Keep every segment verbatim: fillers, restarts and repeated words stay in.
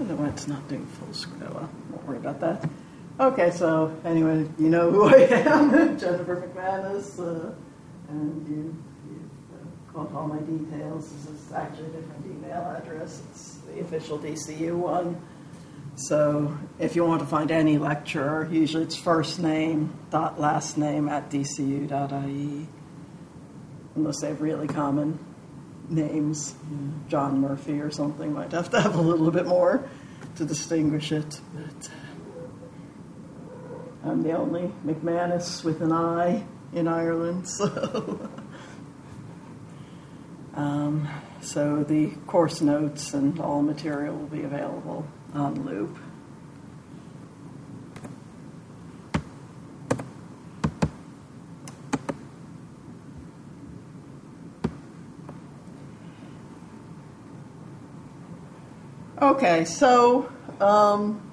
Oh, it's not doing full screen. Oh, well, won't worry about that. Okay, so anyway, you know who I am, Jennifer McManus, uh, and you, you've uh, caught all my details. This is actually a different email address. It's the official D C U one. So if you want to find any lecturer, usually it's first name dot last name at d c u dot i e, unless they have really common names. John Murphy or something might have to have a little bit more to distinguish it. But I'm the only McManus with an I in Ireland, so um, so the course notes and all material will be available on Loop. Okay, so um,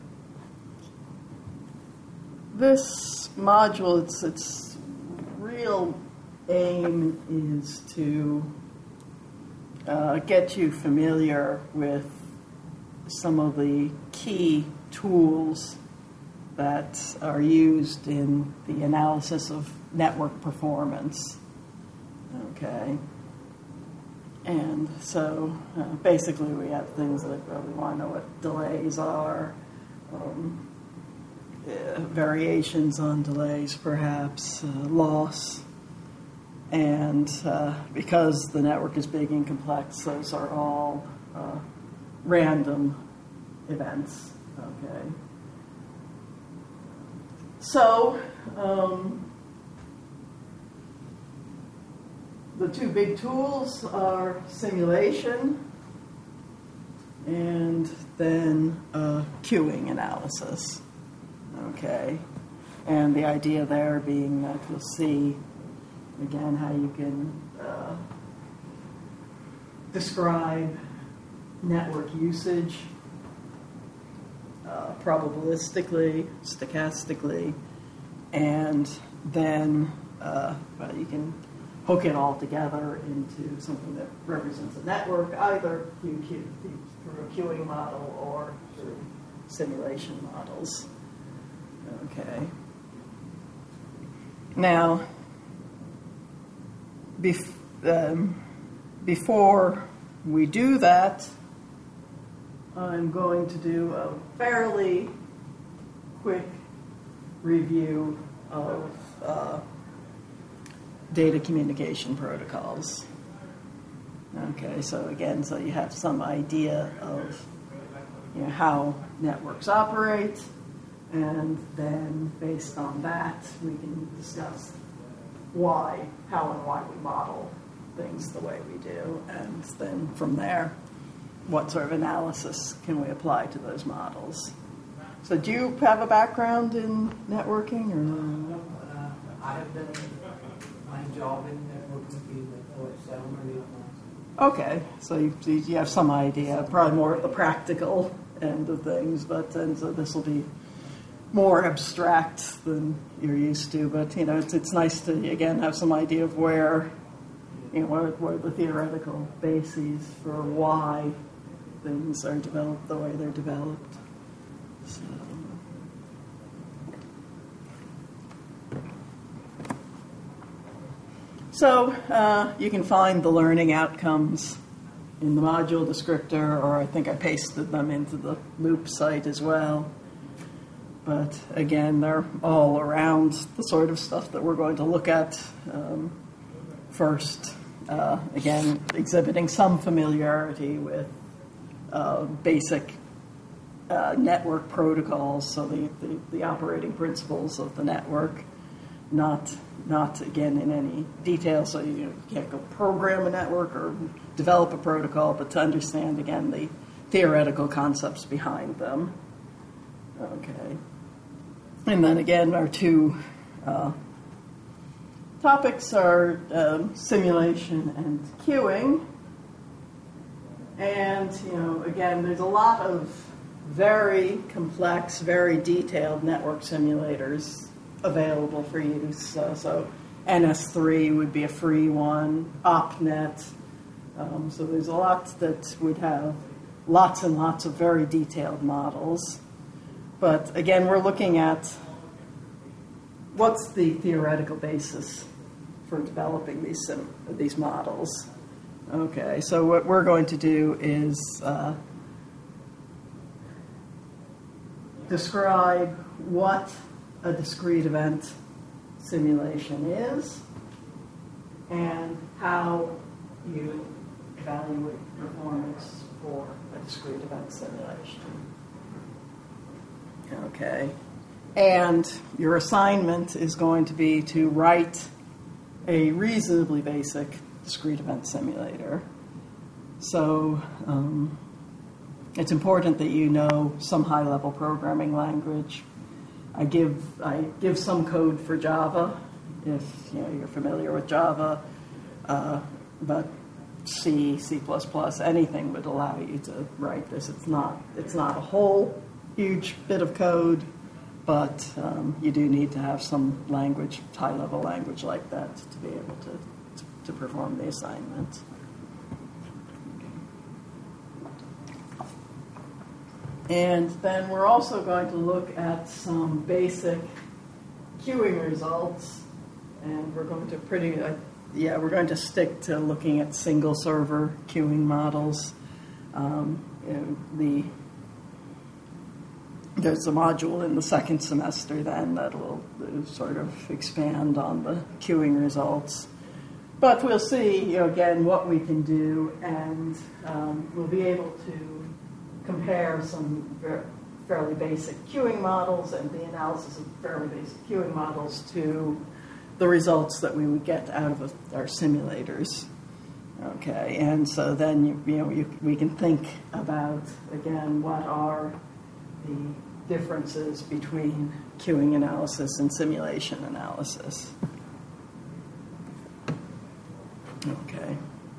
this module, its its real aim is to uh, get you familiar with some of the key tools that are used in the analysis of network performance. Okay. And so uh, basically we have things like uh, we want to know what delays are, um, uh, variations on delays perhaps, uh, loss, and uh, because the network is big and complex, those are all uh, random events. Okay. So um, the two big tools are simulation and then uh, queuing analysis. Okay, and the idea there being that you'll see again how you can uh, describe network usage uh, probabilistically, stochastically, and then uh, well, you can hook it all together into something that represents a network, either through, through a queuing model or through simulation models. Okay. Now, bef um, before we do that, I'm going to do a fairly quick review of uh, data communication protocols. Okay, so again, so you have some idea of you know, how networks operate, and then based on that, we can discuss why, how and why we model things the way we do, and then from there, what sort of analysis can we apply to those models. So do you have a background in networking? Or? No, uh, I have done my job in networking field for seven or eight months. Okay, so you, you have some idea, probably more at the practical end of things, but then so this will be more abstract than you're used to. But you know, it's it's nice to again have some idea of where, you know, what, what are the theoretical bases for why things are developed the way they're developed. So. So uh, you can find the learning outcomes in the module descriptor, or I think I pasted them into the Loop site as well. But again, they're all around the sort of stuff that we're going to look at um, first. Uh, again, exhibiting some familiarity with uh, basic uh, network protocols, so the, the, the operating principles of the network. Not, not again in any detail, so you, you can't go program a network or develop a protocol, but to understand again the theoretical concepts behind them. Okay, and then again our two uh, topics are um, simulation and queuing, and you know again there's a lot of very complex, very detailed network simulators available for use. Uh, so N S three would be a free one, OpNet. Um, so there's a lot that would have lots and lots of very detailed models. But again, we're looking at what's the theoretical basis for developing these, sim- these models. Okay, so what we're going to do is uh, describe what a discrete event simulation is and how you evaluate performance for a discrete event simulation. Okay, and your assignment is going to be to write a reasonably basic discrete event simulator. So um, it's important that you know some high-level programming language. I give I give some code for Java, if you know you're familiar with Java, uh, but C, C plus plus, anything would allow you to write this. It's not it's not a whole huge bit of code, but um, you do need to have some language, high-level language like that to be able to, to, to perform the assignment. And then we're also going to look at some basic queuing results, and we're going to pretty, uh, yeah, we're going to stick to looking at single server queuing models. Um, you know, the There's a module in the second semester then that will sort of expand on the queuing results. But we'll see, you know, again, what we can do, and um, we'll be able to compare some fairly basic queuing models and the analysis of fairly basic queuing models to the results that we would get out of our simulators. Okay, and so then, you, you know, you, we can think about, again, what are the differences between queuing analysis and simulation analysis. Okay.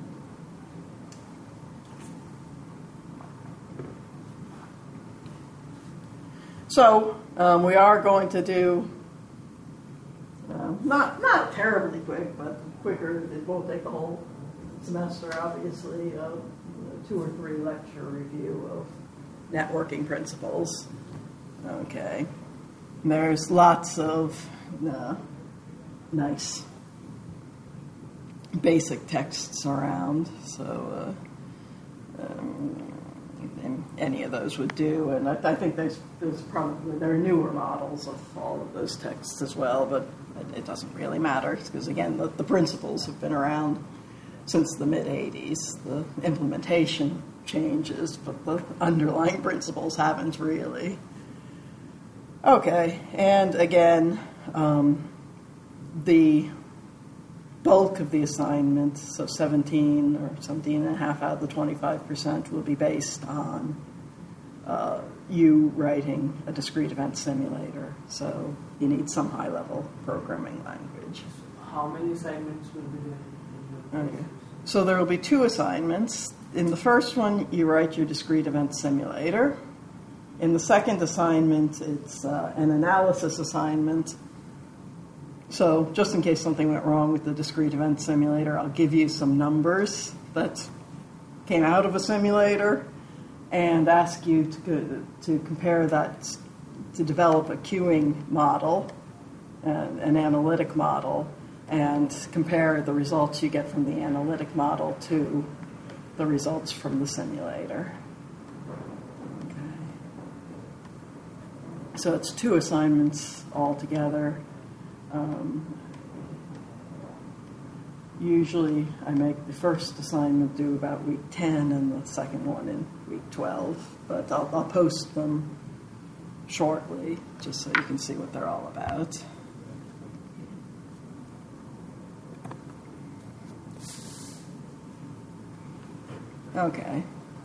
So um, we are going to do, uh, not not terribly quick, but quicker. It won't take the whole semester, obviously, a two or three lecture review of networking principles. Okay. There's lots of uh, nice basic texts around, so uh, um, any of those would do. And I, I think there's, there's probably, there are newer models of all of those texts as well, but it, it doesn't really matter because, again, the, the principles have been around since the mid eighties. The implementation changes, but the underlying principles haven't really. Okay, and again, um, the bulk of the assignment, so seventeen or seventeen and a half out of the twenty-five percent will be based on uh, you writing a discrete event simulator. So you need some high-level programming language. How many assignments will be there? Okay. So there will be two assignments. In the first one, you write your discrete event simulator. In the second assignment, it's uh, an analysis assignment. So just in case something went wrong with the discrete event simulator, I'll give you some numbers that came out of a simulator and ask you to, to compare that, to develop a queuing model, uh, an analytic model, and compare the results you get from the analytic model to the results from the simulator. Okay. So it's two assignments altogether. Um, usually I make the first assignment due about week ten and the second one in week twelve, but I'll, I'll post them shortly just so you can see what they're all about. Okay.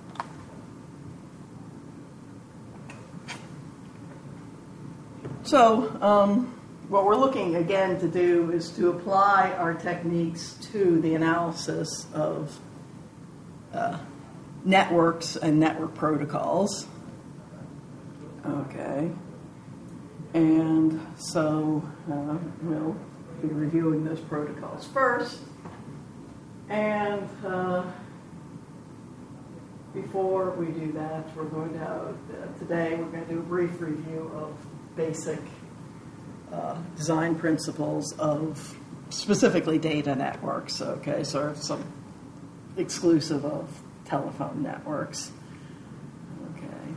So, um, what we're looking again to do is to apply our techniques to the analysis of uh, networks and network protocols. Okay. And so uh, we'll be reviewing those protocols first. And uh, before we do that, we're going to have, uh, today we're going to do a brief review of basic uh, design principles of specifically data networks, okay, so some exclusive of telephone networks. Okay.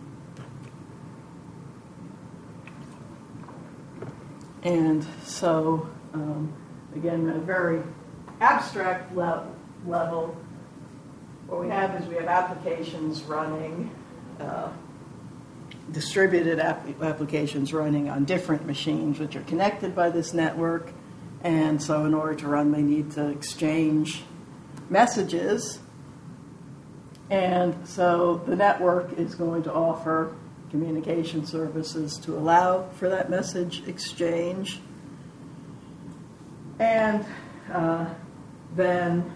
And so, um, again, at a very abstract le- level, what we have is we have applications running, uh, distributed app- applications running on different machines which are connected by this network. And so in order to run, they need to exchange messages. And so the network is going to offer communication services to allow for that message exchange. And uh, then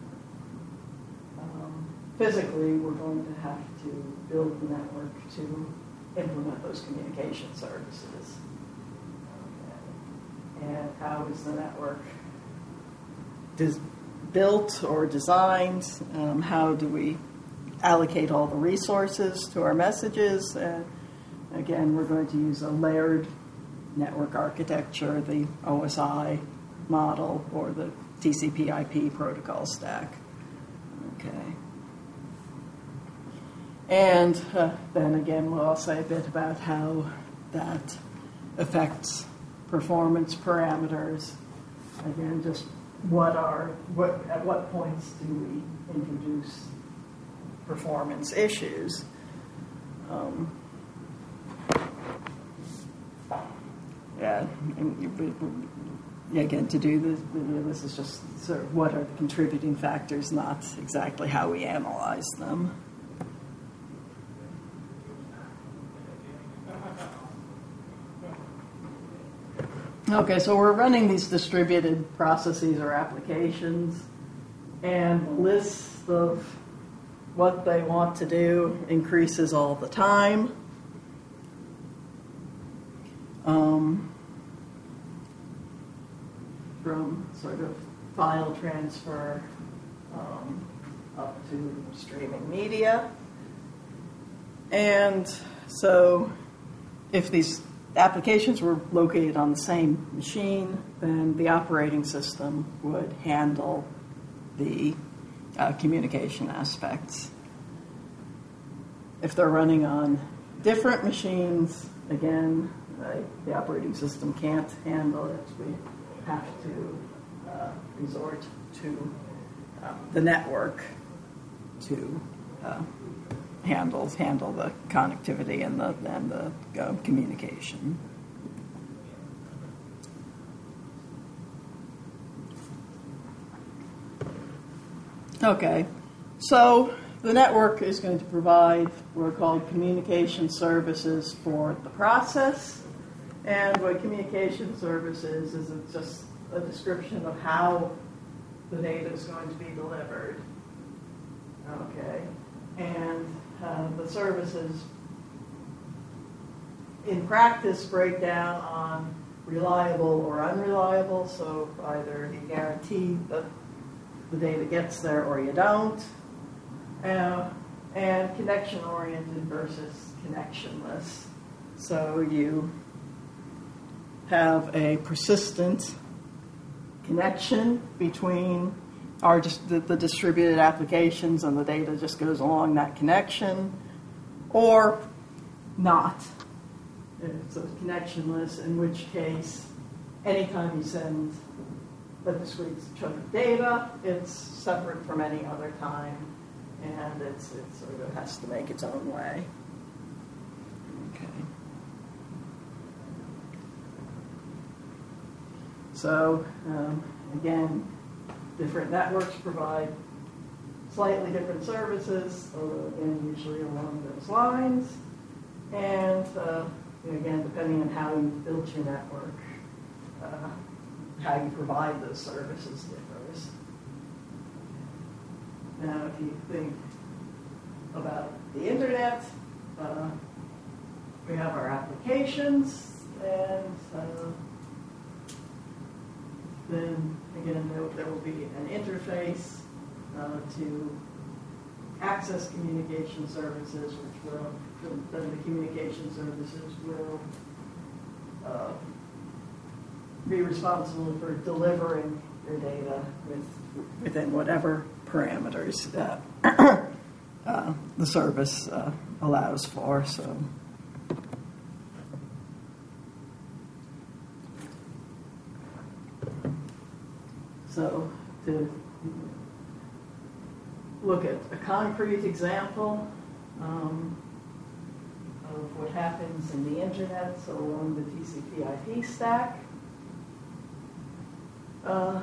um, physically, we're going to have to build the network to implement those communication services. Okay. And how is the network des- built or designed? Um, how do we allocate all the resources to our messages? Uh, again, we're going to use a layered network architecture, the O S I model, or the T C P I P protocol stack. Okay. And uh, then again, we'll also say a bit about how that affects performance parameters. Again, just what are, what, at what points do we introduce performance issues? Um, yeah, and, yeah, again, to do this, this is just sort of what are the contributing factors, not exactly how we analyze them. Okay, so we're running these distributed processes or applications, and the list of what they want to do increases all the time. Um, from sort of file transfer um, up to streaming media. And so if these applications were located on the same machine, then the operating system would handle the uh, communication aspects. If they're running on different machines, again, uh, the operating system can't handle it. We have to uh, resort to uh, the network to uh, handle handle the connectivity and the and the uh, communication. Okay, so the network is going to provide what are called communication services for the process. And what communication services is it's just a description of how the data is going to be delivered. Okay, and uh, the services in practice break down on reliable or unreliable. So either you guarantee that the data gets there or you don't. Uh, and connection-oriented versus connectionless. So you have a persistent connection between our just the, the distributed applications, and the data just goes along that connection, or not. So it's connectionless, in which case, anytime you send a discrete chunk of data, it's separate from any other time, and it's it sort of has to make its own way. Okay. So, um, again, different networks provide slightly different services, although again, usually along those lines. And uh, again, depending on how you built your network, uh, how you provide those services differs. Now, if you think about the internet, uh, we have our applications, and uh, then again there, there will be an interface uh, to access communication services, which will, then the communication services will uh, be responsible for delivering your data with, within whatever parameters uh, uh, the service uh, allows for. So. So to look at a concrete example um, of what happens in the internet, so along the T C P I P stack, uh,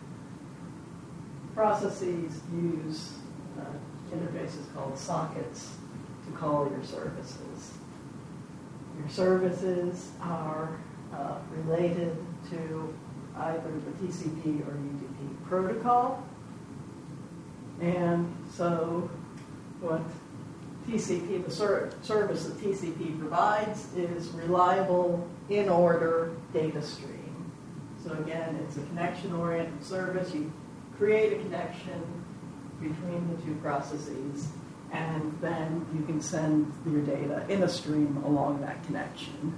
processes use uh, interfaces called sockets to call your services. Your services are uh, related to either the T C P or U D P protocol. And so what T C P, the ser service that T C P provides, is reliable, in-order data stream. So again, it's a connection-oriented service. You create a connection between the two processes, and then you can send your data in a stream along that connection.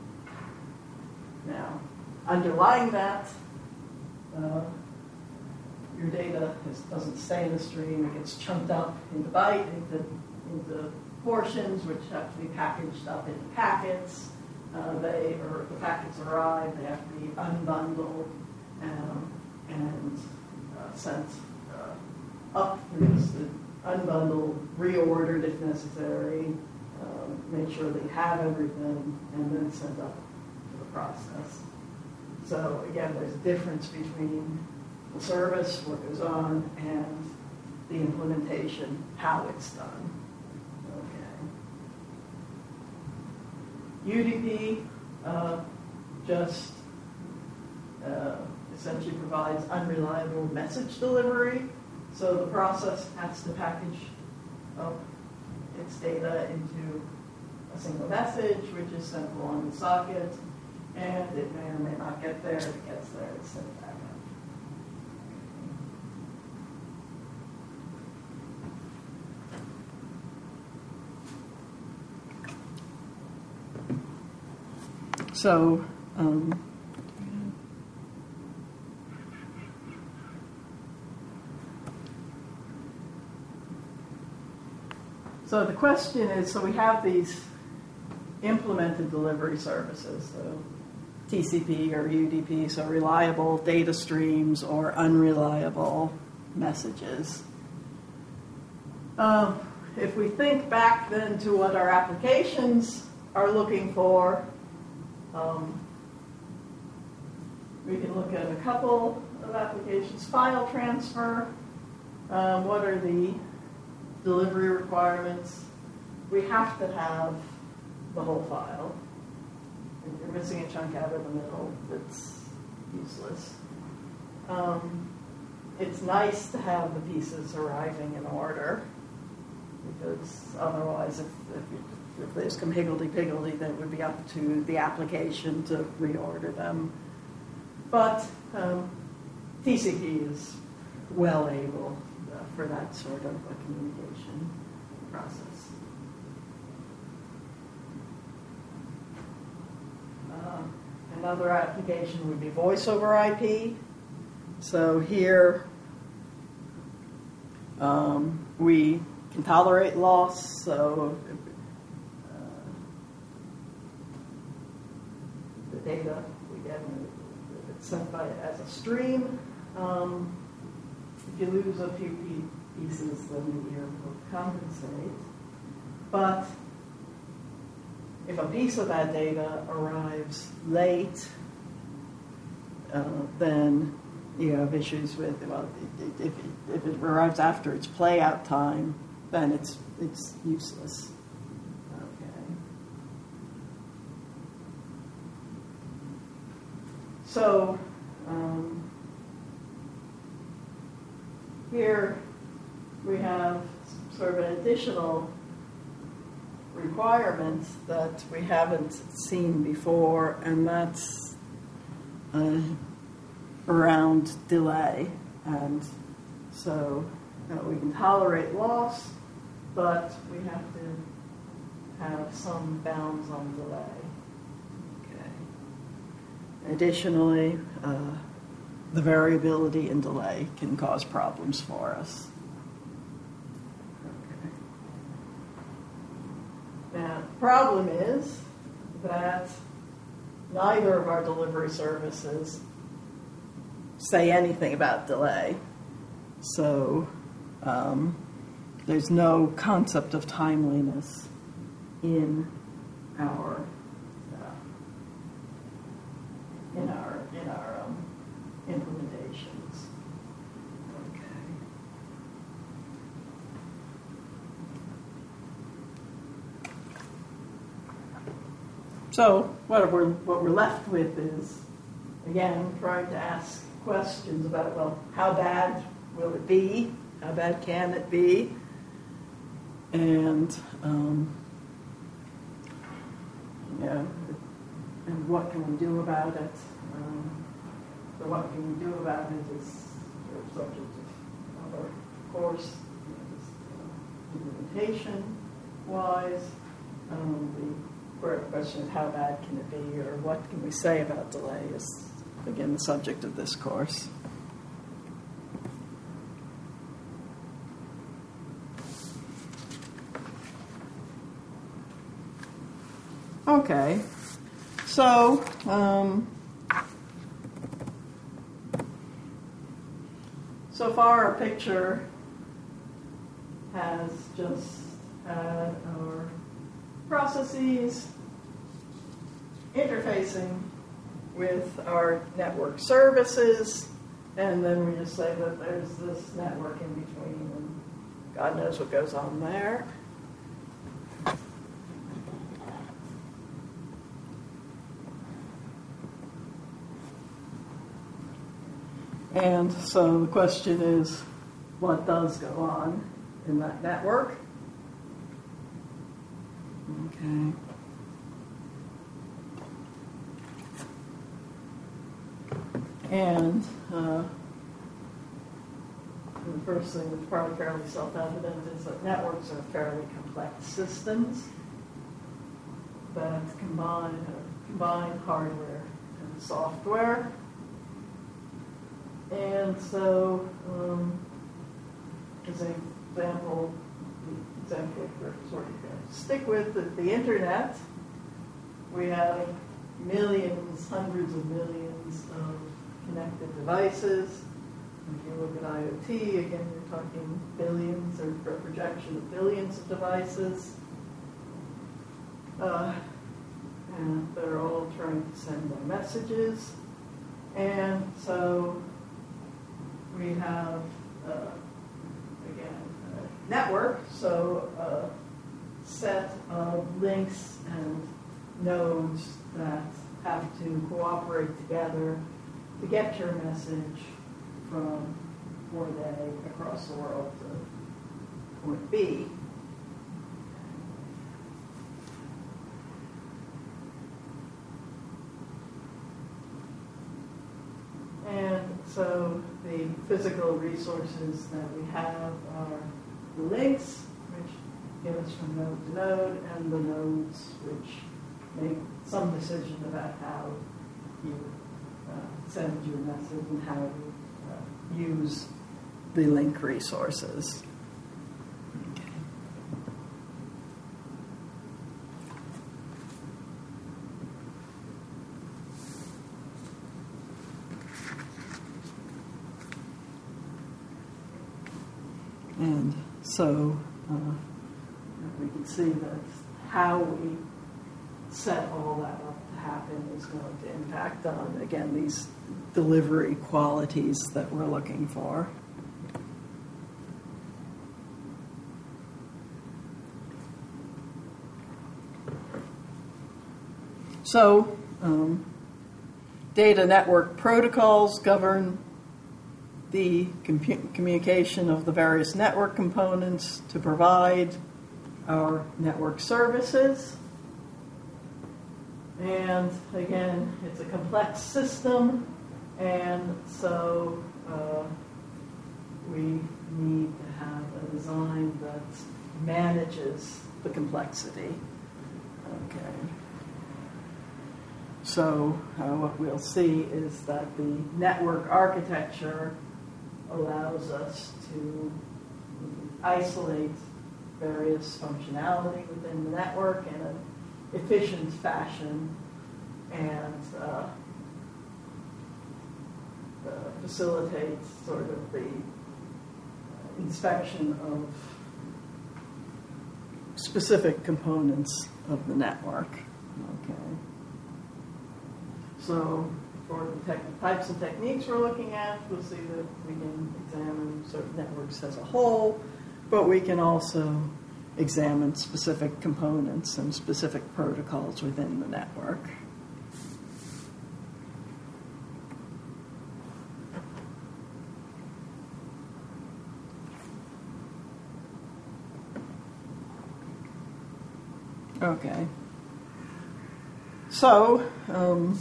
Now, underlying that, uh, your data is, doesn't stay in the stream. It gets chunked up into byte, into, into portions, which have to be packaged up into packets. Uh, they, or if the packets arrive, they have to be unbundled um, and uh, sent uh, up through this, unbundled, reordered if necessary, um, make sure they have everything, and then sent up to the process. So again, there's a difference between the service, what goes on, and the implementation, how it's done. Okay. U D P uh, just uh, essentially provides unreliable message delivery. So the process has to package up its data into a single message, which is sent along the socket, and it may or may not get there. If it gets there, it's sent back up. So, um, so the question is, so we have these implemented delivery services, so T C P or U D P, so reliable data streams or unreliable messages. Um, if we think back then to what our applications are looking for, um, we can look at a couple of applications. File transfer, um, what are the delivery requirements? We have to have the whole file. If you're missing a chunk out of the middle, it's useless. Um, it's nice to have the pieces arriving in order, because otherwise, if, if, you, if there's some higgledy-piggledy, then it would be up to the application to reorder them. But um, T C P is well able uh, for that sort of a communication process. Uh, another application would be voice over I P. So here um, we can tolerate loss. So uh, the data we get, if it's sent by as a stream. Um, if you lose a few pieces, then the ear will compensate. But if a piece of that data arrives late, uh, then you have issues with, well, if it, if it arrives after its play out time, then it's it's useless. Okay. So um, here we have sort of an additional requirement that we haven't seen before, and that's uh, around delay. And so uh, we can tolerate loss, but we have to have some bounds on delay. Okay. Additionally, uh, the variability in delay can cause problems for us. Now, the problem is that neither of our delivery services say anything about delay. So um, there's no concept of timeliness in our uh, in our in our um, implementations. Okay. So what we're what we're left with is, again, trying to ask questions about, well, how bad will it be? How bad can it be? And um, yeah, and what can we do about it? Um, so what can we do about it is sort of subject of our course, you know, just, uh, implementation-wise. Um, the The question is, how bad can it be, or what can we say about delay is, again, the subject of this course. Okay, so um, so far our picture has just had our processes interfacing with our network services, and then we just say that there's this network in between, and God knows what goes on there. And so the question is, what does go on in that network? Okay. And uh, the first thing that's probably fairly self-evident is that networks are fairly complex systems that combine, uh, combine hardware and software. And so, um, as an example, the example we're sort of going to stick with is the internet. We have millions, hundreds of millions of connected devices. If you look at I O T, again, you're talking billions, or a projection of billions of devices. Uh, and they're all trying to send their messages. And so we have, uh, again, a network, so a set of links and nodes that have to cooperate together to get your message from point A across the world to point B. And so the physical resources that we have are the links, which get us from node to node, and the nodes, which make some decision about how you uh, send your message and how you uh, use the link resources. Okay. And so uh, we can see that how we set all that up to happen is going to impact on, again, these delivery qualities that we're looking for. So, um, data network protocols govern the compu- communication of the various network components to provide our network services. And again, it's a complex system, and so uh, we need to have a design that manages the complexity. Okay. So uh, what we'll see is that the network architecture allows us to isolate various functionality within the network in an efficient fashion and uh, uh, facilitate sort of the inspection of specific components of the network. Okay. So for the tech- types of techniques we're looking at, we'll see that we can examine sort of networks as a whole, but we can also examine specific components and specific protocols within the network. Okay. So, um,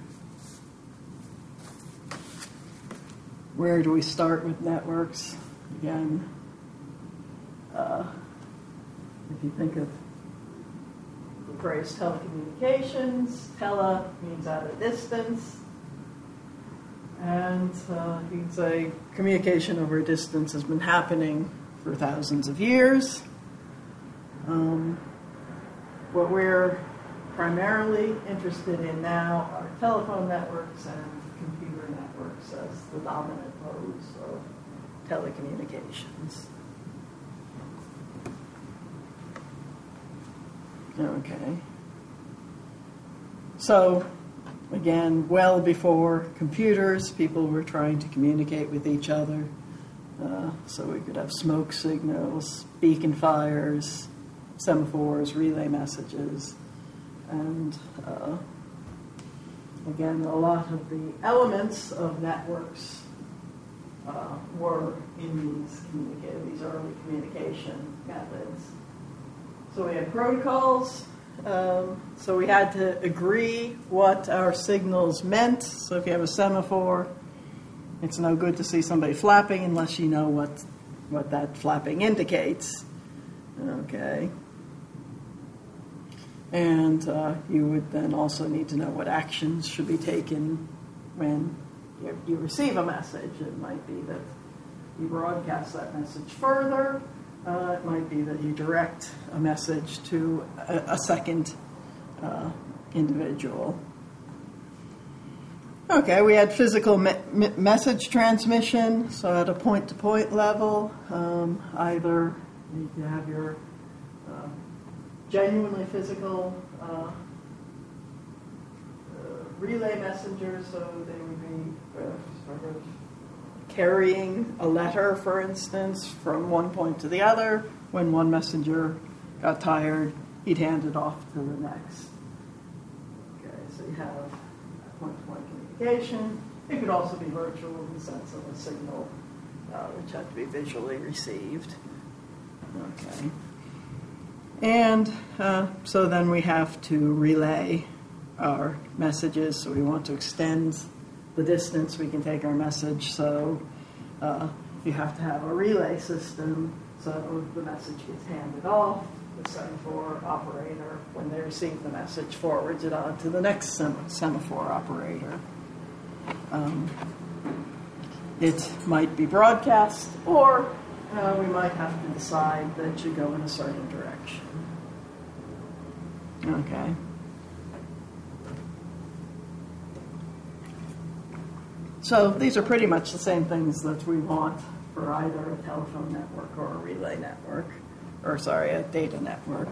where do we start with networks? Again, uh, if you think of the phrase telecommunications, tele means at a distance. And uh, you can say communication over a distance has been happening for thousands of years. Um, what we're primarily interested in now are telephone networks and computer networks as the dominant modes of telecommunications. Okay. So, again, well before computers, people were trying to communicate with each other. Uh, so we could have smoke signals, beacon fires, semaphores, relay messages, and uh, again, a lot of the elements of networks uh, were in these communica- these early communication methods. So we had protocols. Um, so we had to agree what our signals meant. So if you have a semaphore, it's no good to see somebody flapping unless you know what what that flapping indicates. Okay. And uh, you would then also need to know what actions should be taken when you, you receive a message. It might be that you broadcast that message further. Uh, it might be that you direct a message to a, a second uh, individual. Okay, we had physical me- me- message transmission. So at a point-to-point level, um, either you can have your uh, genuinely physical uh, uh, relay messengers, so they would be uh, sort of carrying a letter, for instance, from one point to the other. When one messenger got tired, he'd hand it off to the next. Okay, so you have point-to-point communication. It could also be virtual in the sense of a signal uh, which had to be visually received. Okay. And uh, so then we have to relay our messages. So we want to extend the distance we can take our message. So uh, you have to have a relay system so the message gets handed off. The semaphore operator, when they receive the message, forwards it on to the next sem- semaphore operator. Um, it might be broadcast, or uh, we might have to decide that it should go in a certain direction. Okay. So these are pretty much the same things that we want for either a telephone network or a relay network, or sorry, a data network.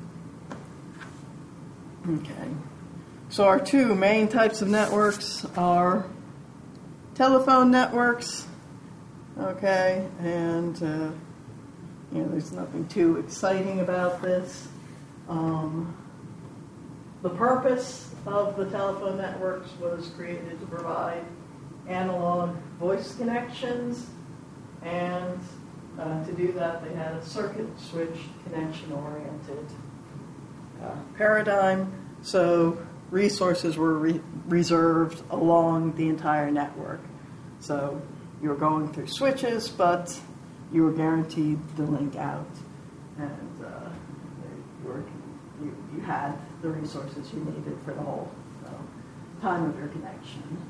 Okay. So our two main types of networks are telephone networks, okay, and uh, you know, there's nothing too exciting about this. Um, the purpose of the telephone networks was created to provide analog voice connections, and uh, to do that they had a circuit switch connection-oriented uh, paradigm, so resources were re- reserved along the entire network. So you were going through switches, but you were guaranteed the link out. and uh, you, were, you, you had the resources you needed for the whole uh, time of your connection.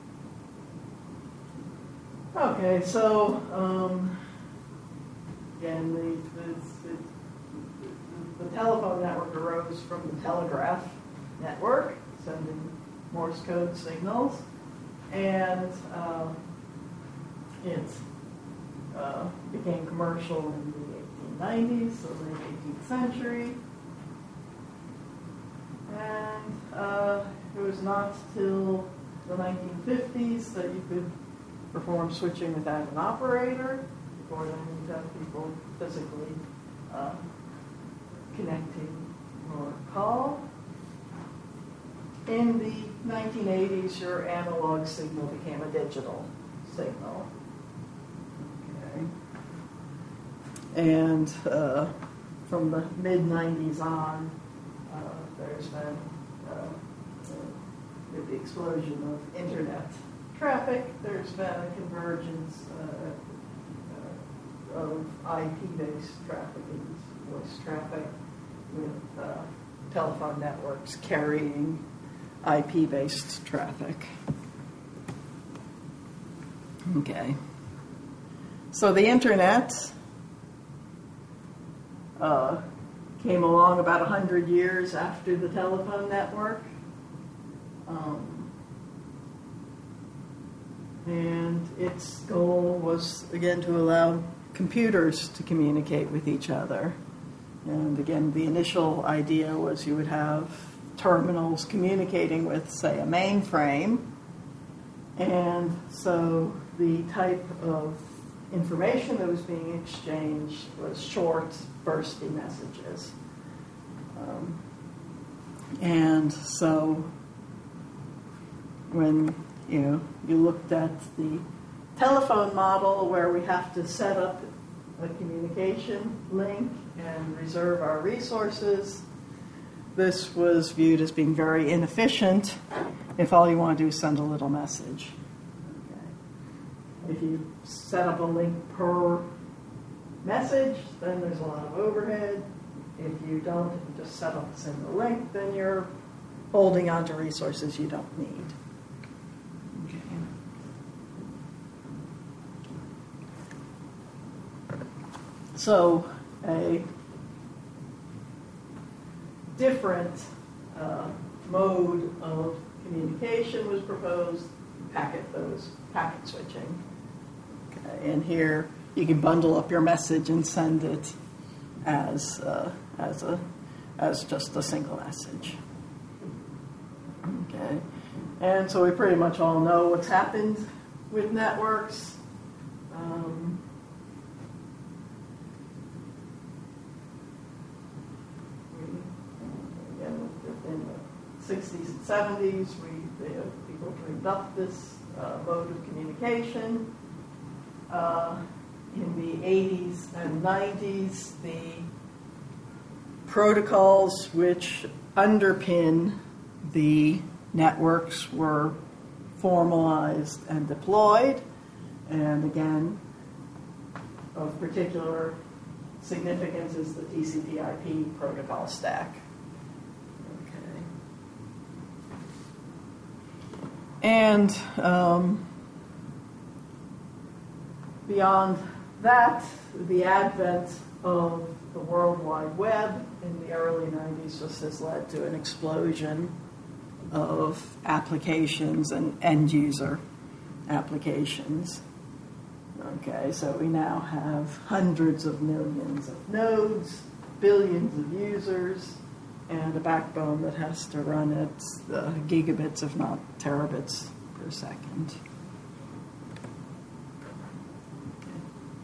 Okay, so um, again, the, the, the, the telephone network arose from the telegraph network, sending Morse code signals, and uh, it uh, became commercial in the eighteen nineties, so late eighteenth century. And uh, it was not till the nineteen fifties that you could perform switching without an operator. Before then, you'd have people physically uh, connecting or call. In the nineteen eighties, your analog signal became a digital signal. Okay. And uh, from the mid nineties on, uh, there's been, uh, uh, with the explosion of internet traffic, there's been a convergence uh, uh, of I P-based traffic and voice traffic, with uh, telephone networks carrying I P-based traffic. Okay. So the internet uh, came along about one hundred years after the telephone network. Um, and its goal was, again, to allow computers to communicate with each other. And again, the initial idea was you would have terminals communicating with, say, a mainframe. And so the type of information that was being exchanged was short, bursty messages. Um, and so when you know you looked at the telephone model, where we have to set up a communication link and reserve our resources, this was viewed as being very inefficient if all you want to do is send a little message. Okay. If you set up a link per message, then there's a lot of overhead. If you don't, if you just set up a single link, then you're holding on to resources you don't need. Okay. So a different uh, mode of communication was proposed, packet those packet switching. Okay. And here you can bundle up your message and send it as uh, as a as just a single message. Okay. And so we pretty much all know what's happened with networks. Um, In the sixties and seventies, we the, people dreamed up this uh, mode of communication. Uh, in the eighties and nineties, the protocols which underpin the networks were formalized and deployed. And again, of particular significance is the T C P I P protocol stack. And um, beyond that, the advent of the World Wide Web in the early nineties just has led to an explosion of applications and end-user applications. Okay, so we now have hundreds of millions of nodes, billions of users, and a backbone that has to run at uh, gigabits, if not terabits per second. Okay.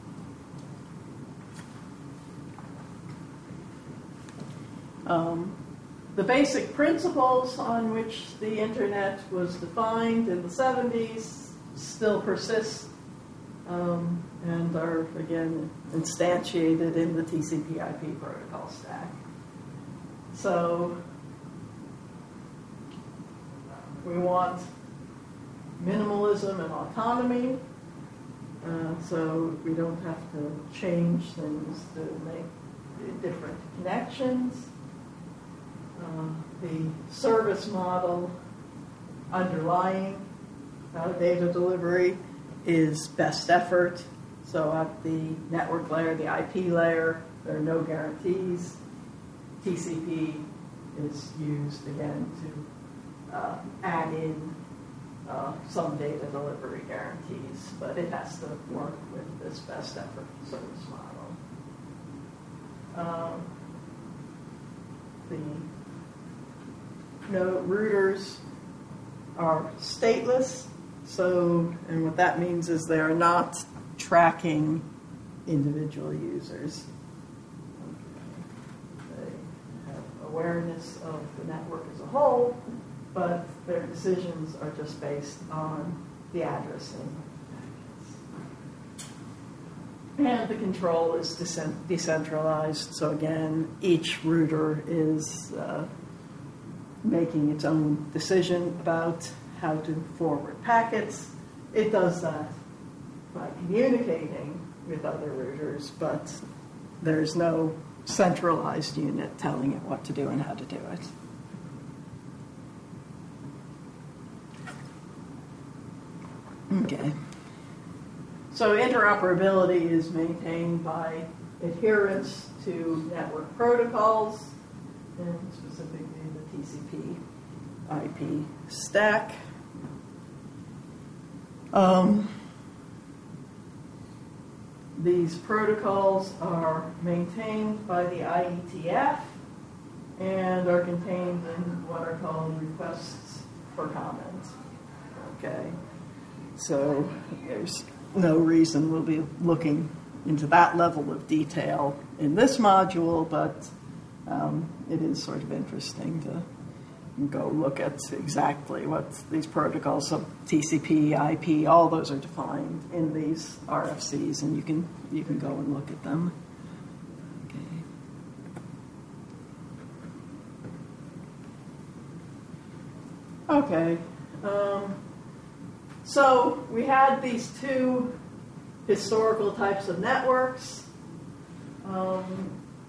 Um, the basic principles on which the internet was defined in the seventies still persist um, and are, again, instantiated in the T C P I P protocol stack. So we want minimalism and autonomy, uh, so we don't have to change things to make different connections. Uh, the service model underlying uh, data delivery is best effort. So at the network layer, the I P layer, there are no guarantees. T C P is used again to uh, add in uh, some data delivery guarantees, but it has to work with this best effort service model. Um, the node routers are stateless, so, and what that means is they are not tracking individual users. They have awareness of the network as a whole, but their decisions are just based on the addressing. And the control is decentralized, so again, each router is uh, making its own decision about how to forward packets. It does that by communicating with other routers, but there's no centralized unit telling it what to do and how to do it. Okay. So interoperability is maintained by adherence to network protocols, and specifically the T C P I P stack. Um, these protocols are maintained by the I E T F and are contained in what are called requests for comment. Okay, so there's no reason we'll be looking into that level of detail in this module, but um, it is sort of interesting to go look at exactly what these protocols, so T C P, I P, all those are defined in these R F Cs, and you can you can go and look at them. Okay. Okay. Um, so we had these two historical types of networks. Um,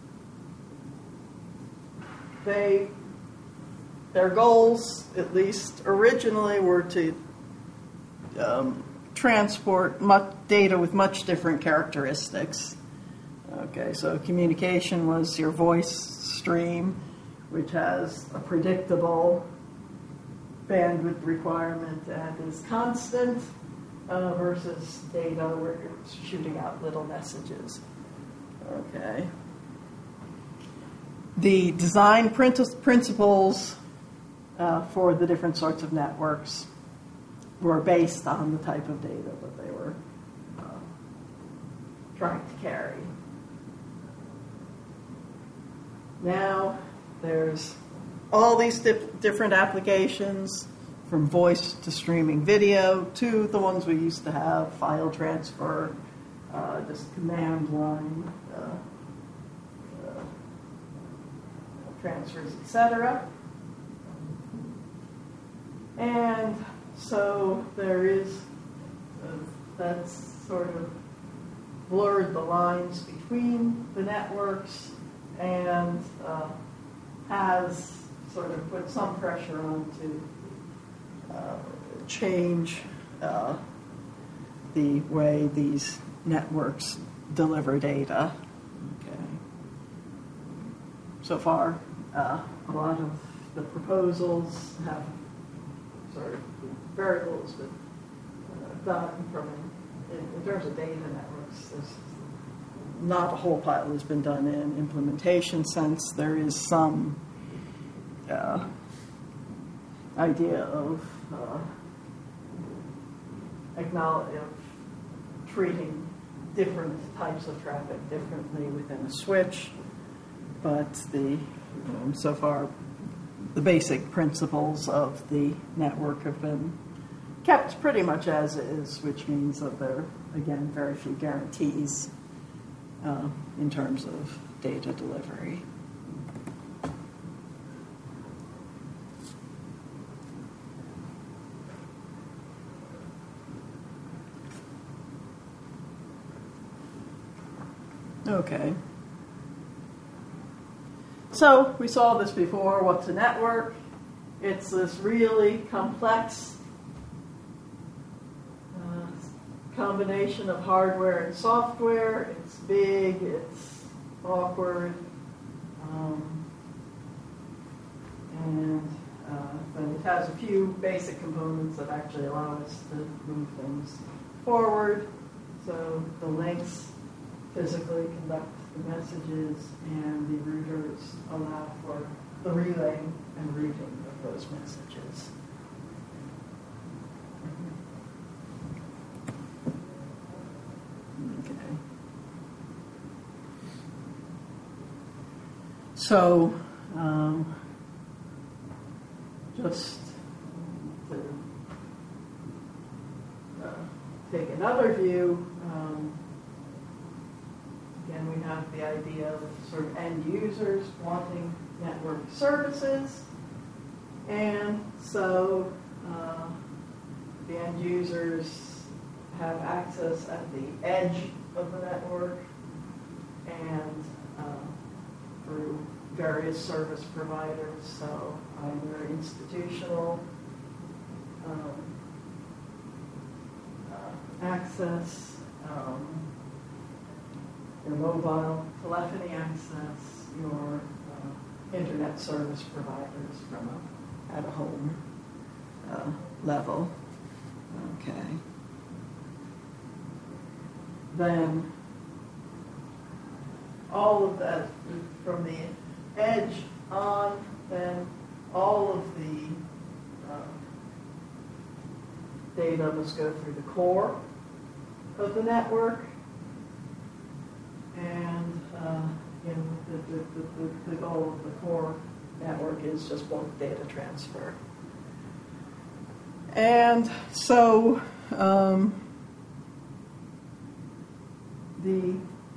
they Their goals, at least originally, were to um, transport much data with much different characteristics. Okay, so communication was your voice stream, which has a predictable bandwidth requirement and is constant, uh, versus data where you're shooting out little messages. Okay. The design principles Uh, for the different sorts of networks were based on the type of data that they were uh, trying to carry. Now there's all these dip- different applications, from voice to streaming video to the ones we used to have, file transfer, uh, just command line uh, uh, transfers, et cetera. And so there is, uh, that's sort of blurred the lines between the networks and uh, has sort of put some pressure on to uh, change uh, the way these networks deliver data. Okay. So far, uh, a lot of the proposals have sort of very little has been uh, done from, in, in terms of data networks. There's not a whole pile has been done in implementation sense. There is some uh, idea of uh, acknowledge of treating different types of traffic differently within a switch, but the um, so far the basic principles of the network have been kept pretty much as is, which means that there are, again, very few guarantees uh, in terms of data delivery. Okay. So we saw this before. What's a network? It's this really complex uh, combination of hardware and software. It's big, it's awkward, um, and uh, but it has a few basic components that actually allow us to move things forward. So the links physically conduct the messages, and the routers allow for the relaying and routing of those messages. Okay. So, um, just to uh, take another view, um, again, we have the idea of sort of end users wanting network services. And so uh, the end users have access at the edge of the network and uh, through various service providers, so either institutional um, uh, access, um, your mobile telephony access, your uh, internet service providers from a, at a home uh, level. Okay. Then all of that from the edge on, then all of the uh, data must go through the core of the network. And uh, you know, the, the, the, the goal of the core network is just bulk data transfer. And so um, the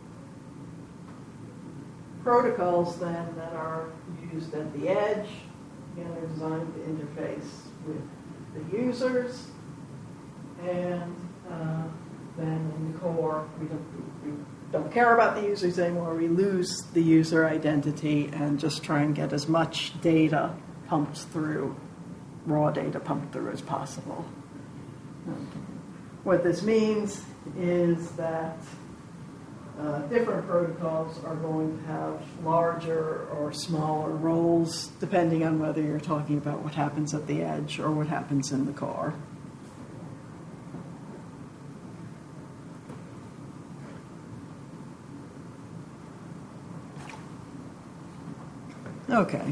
protocols then that are used at the edge, again, are designed to interface with the users, and uh, then in the core, we don't, we don't care about the users anymore. We lose the user identity and just try and get as much data pumped through, raw data pumped through as possible. What this means is that Uh, different protocols are going to have larger or smaller roles depending on whether you're talking about what happens at the edge or what happens in the core. Okay.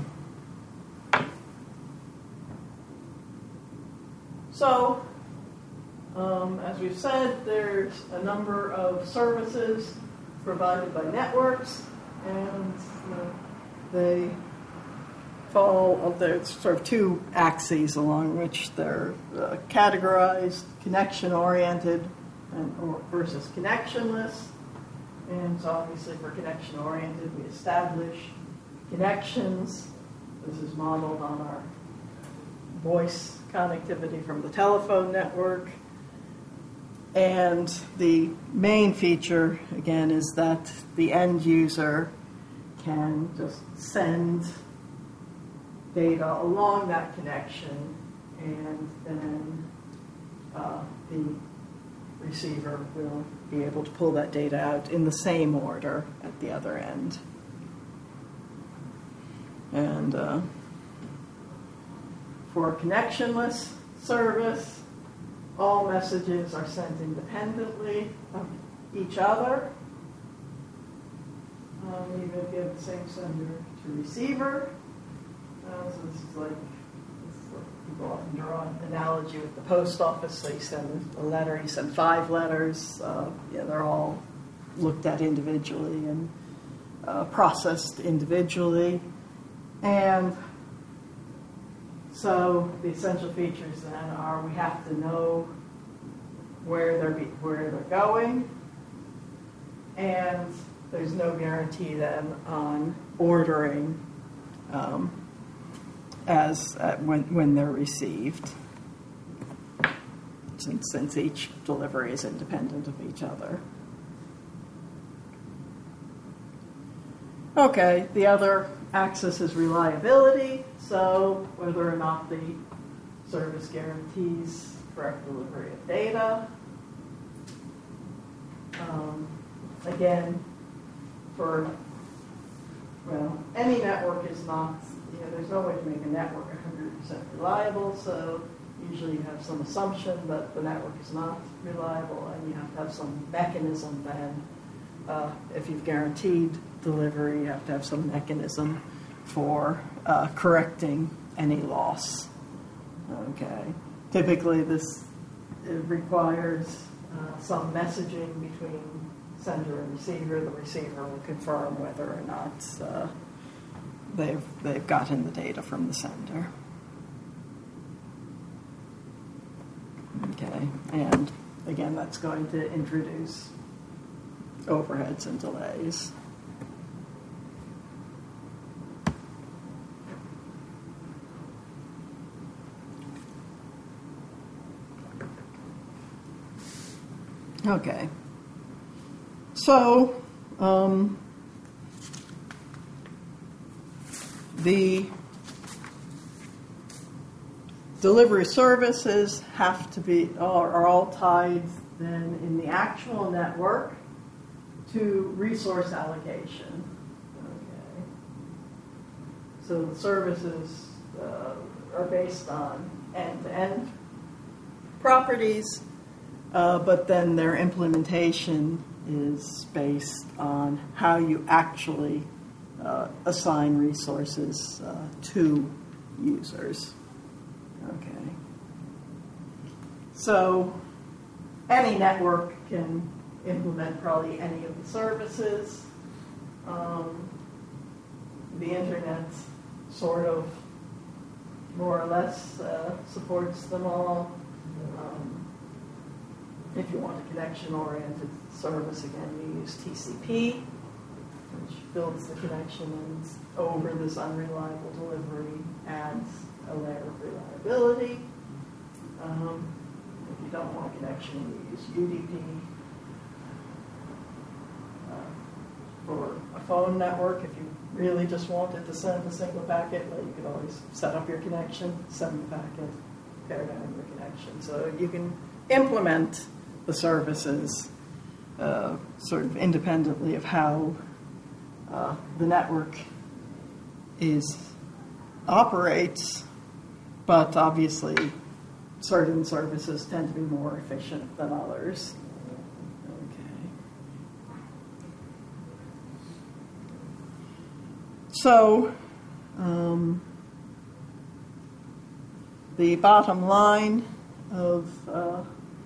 So, um, as we've said, there's a number of services provided by networks, and uh, they fall of the sort of two axes along which they're uh, categorized: connection-oriented and or versus connectionless. And so, obviously, for connection-oriented, we establish connections. This is modeled on our voice connectivity from the telephone network. And the main feature, again, is that the end user can just send data along that connection, and then uh, the receiver will be able to pull that data out in the same order at the other end. And uh, for a connectionless service, all messages are sent independently of each other, um, even if you have the same sender to receiver. Uh, so this is like, this is like people often draw an analogy with the post office. So you send a letter, you send five letters. Uh, yeah, they're all looked at individually and uh, processed individually. And so the essential features then are we have to know where they're be, where they're going, and there's no guarantee then on ordering um, as uh, when when they're received, since since each delivery is independent of each other. Okay, the other axis is reliability, so whether or not the service guarantees correct delivery of data. Um, again, for, well, any network is not, you know, there's no way to make a network one hundred percent reliable, so usually you have some assumption that the network is not reliable, and you have to have some mechanism then. Uh, if you've guaranteed delivery, you have to have some mechanism for uh, correcting any loss. Okay. Typically, this it requires uh, some messaging between sender and receiver. The receiver will confirm whether or not uh, they've they've gotten the data from the sender. Okay, and again, that's going to introduce overheads and delays. Okay, so um, the delivery services have to be are, are all tied then in the actual network to resource allocation. Okay, so the services uh, are based on end-to-end properties. Uh, but then their implementation is based on how you actually uh, assign resources uh, to users. Okay. So any network can implement probably any of the services. Um, the internet sort of more or less uh, supports them all. Um, If you want a connection-oriented service, again, you use T C P, which builds the connection, and over this unreliable delivery adds a layer of reliability. Um, if you don't want a connection, you use U D P. Uh, for a phone network, if you really just wanted to send a single packet, well, you could always set up your connection, send the packet, tear down your connection. So you can implement the services uh, sort of independently of how uh, the network is operates, but obviously certain services tend to be more efficient than others. Okay. So um, the bottom line of uh,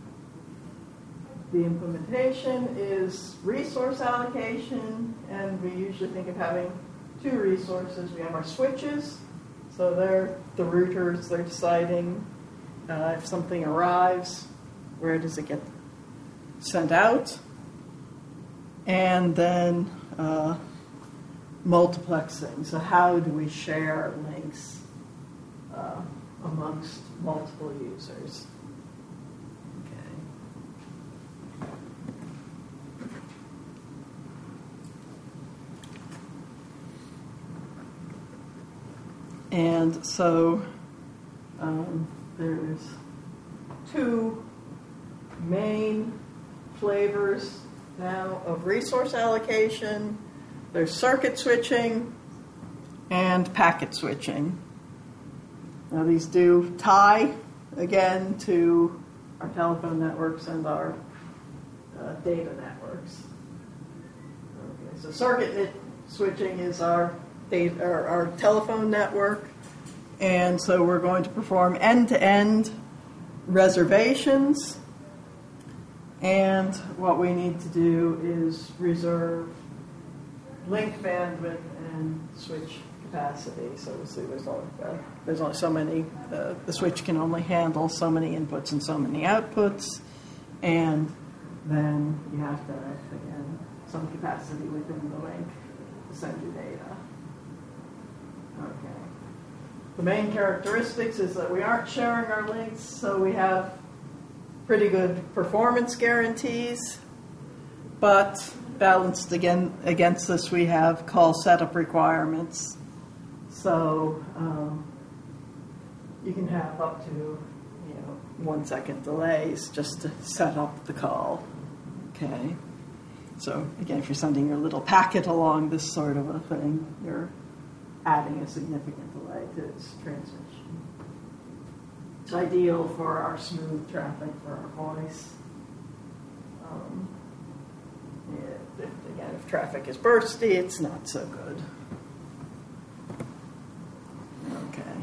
the implementation is resource allocation, and we usually think of having two resources. We have our switches, so they're the routers, they're deciding uh, if something arrives, where does it get sent out, and then uh, multiplexing, so how do we share links uh, amongst multiple users. And so um, there's two main flavors now of resource allocation. There's circuit switching and packet switching. Now these do tie, again, to our telephone networks and our uh, data networks. Okay, so circuit switching is our Data, our, our telephone network, and so we're going to perform end-to-end reservations, and what we need to do is reserve link bandwidth and switch capacity. So we'll see there's only, uh, there's only so many, uh, the switch can only handle so many inputs and so many outputs, and then you have to have, again, some capacity within the link to send your data. Okay. The main characteristics is that we aren't sharing our links, so we have pretty good performance guarantees, but balanced again against this, we have call setup requirements. So um, you can have up to, you know, one second delays just to set up the call. Okay. So again, if you're sending your little packet along this sort of a thing, you're adding a significant delay to its transmission. It's ideal for our smooth traffic for our voice. Um, if, if, again, if traffic is bursty, it's not so good. Okay.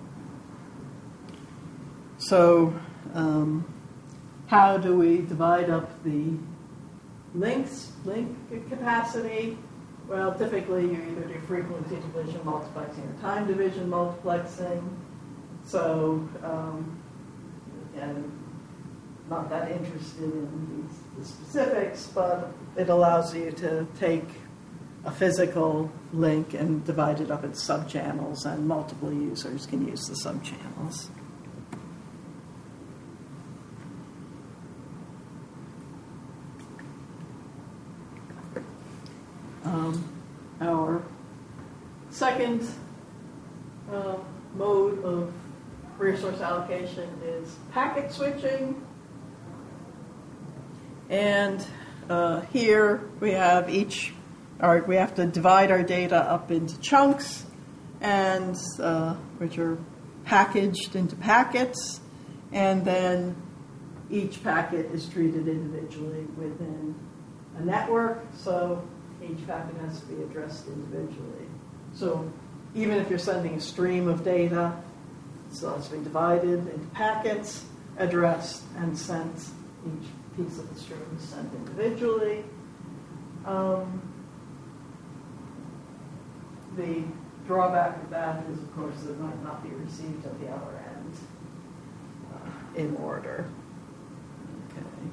So, um, how do we divide up the links, link capacity? Well, typically you either do frequency division multiplexing or time division multiplexing. So, um, again, not that interested in these, the specifics, but it allows you to take a physical link and divide it up into subchannels, and multiple users can use the subchannels. Um, our second uh, mode of resource allocation is packet switching. And uh, here we have each, or we have to divide our data up into chunks, and uh, which are packaged into packets, and then each packet is treated individually within a network, so each packet has to be addressed individually. So even if you're sending a stream of data, so it's been divided into packets, addressed, and sent. Each piece of the stream is sent individually. Um, the drawback of that is, of course, it might not be received at the other end uh, in order. Okay.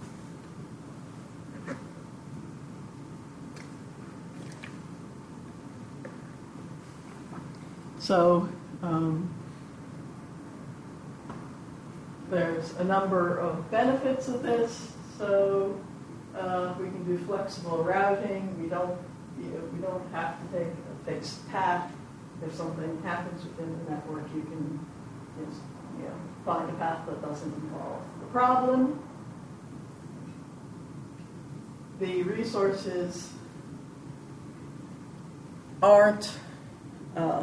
So um, there's a number of benefits of this. So uh, we can do flexible routing. We don't, you know, we don't have to take a fixed path. If something happens within the network, you can just, you know, find a path that doesn't involve the problem. The resources aren't uh,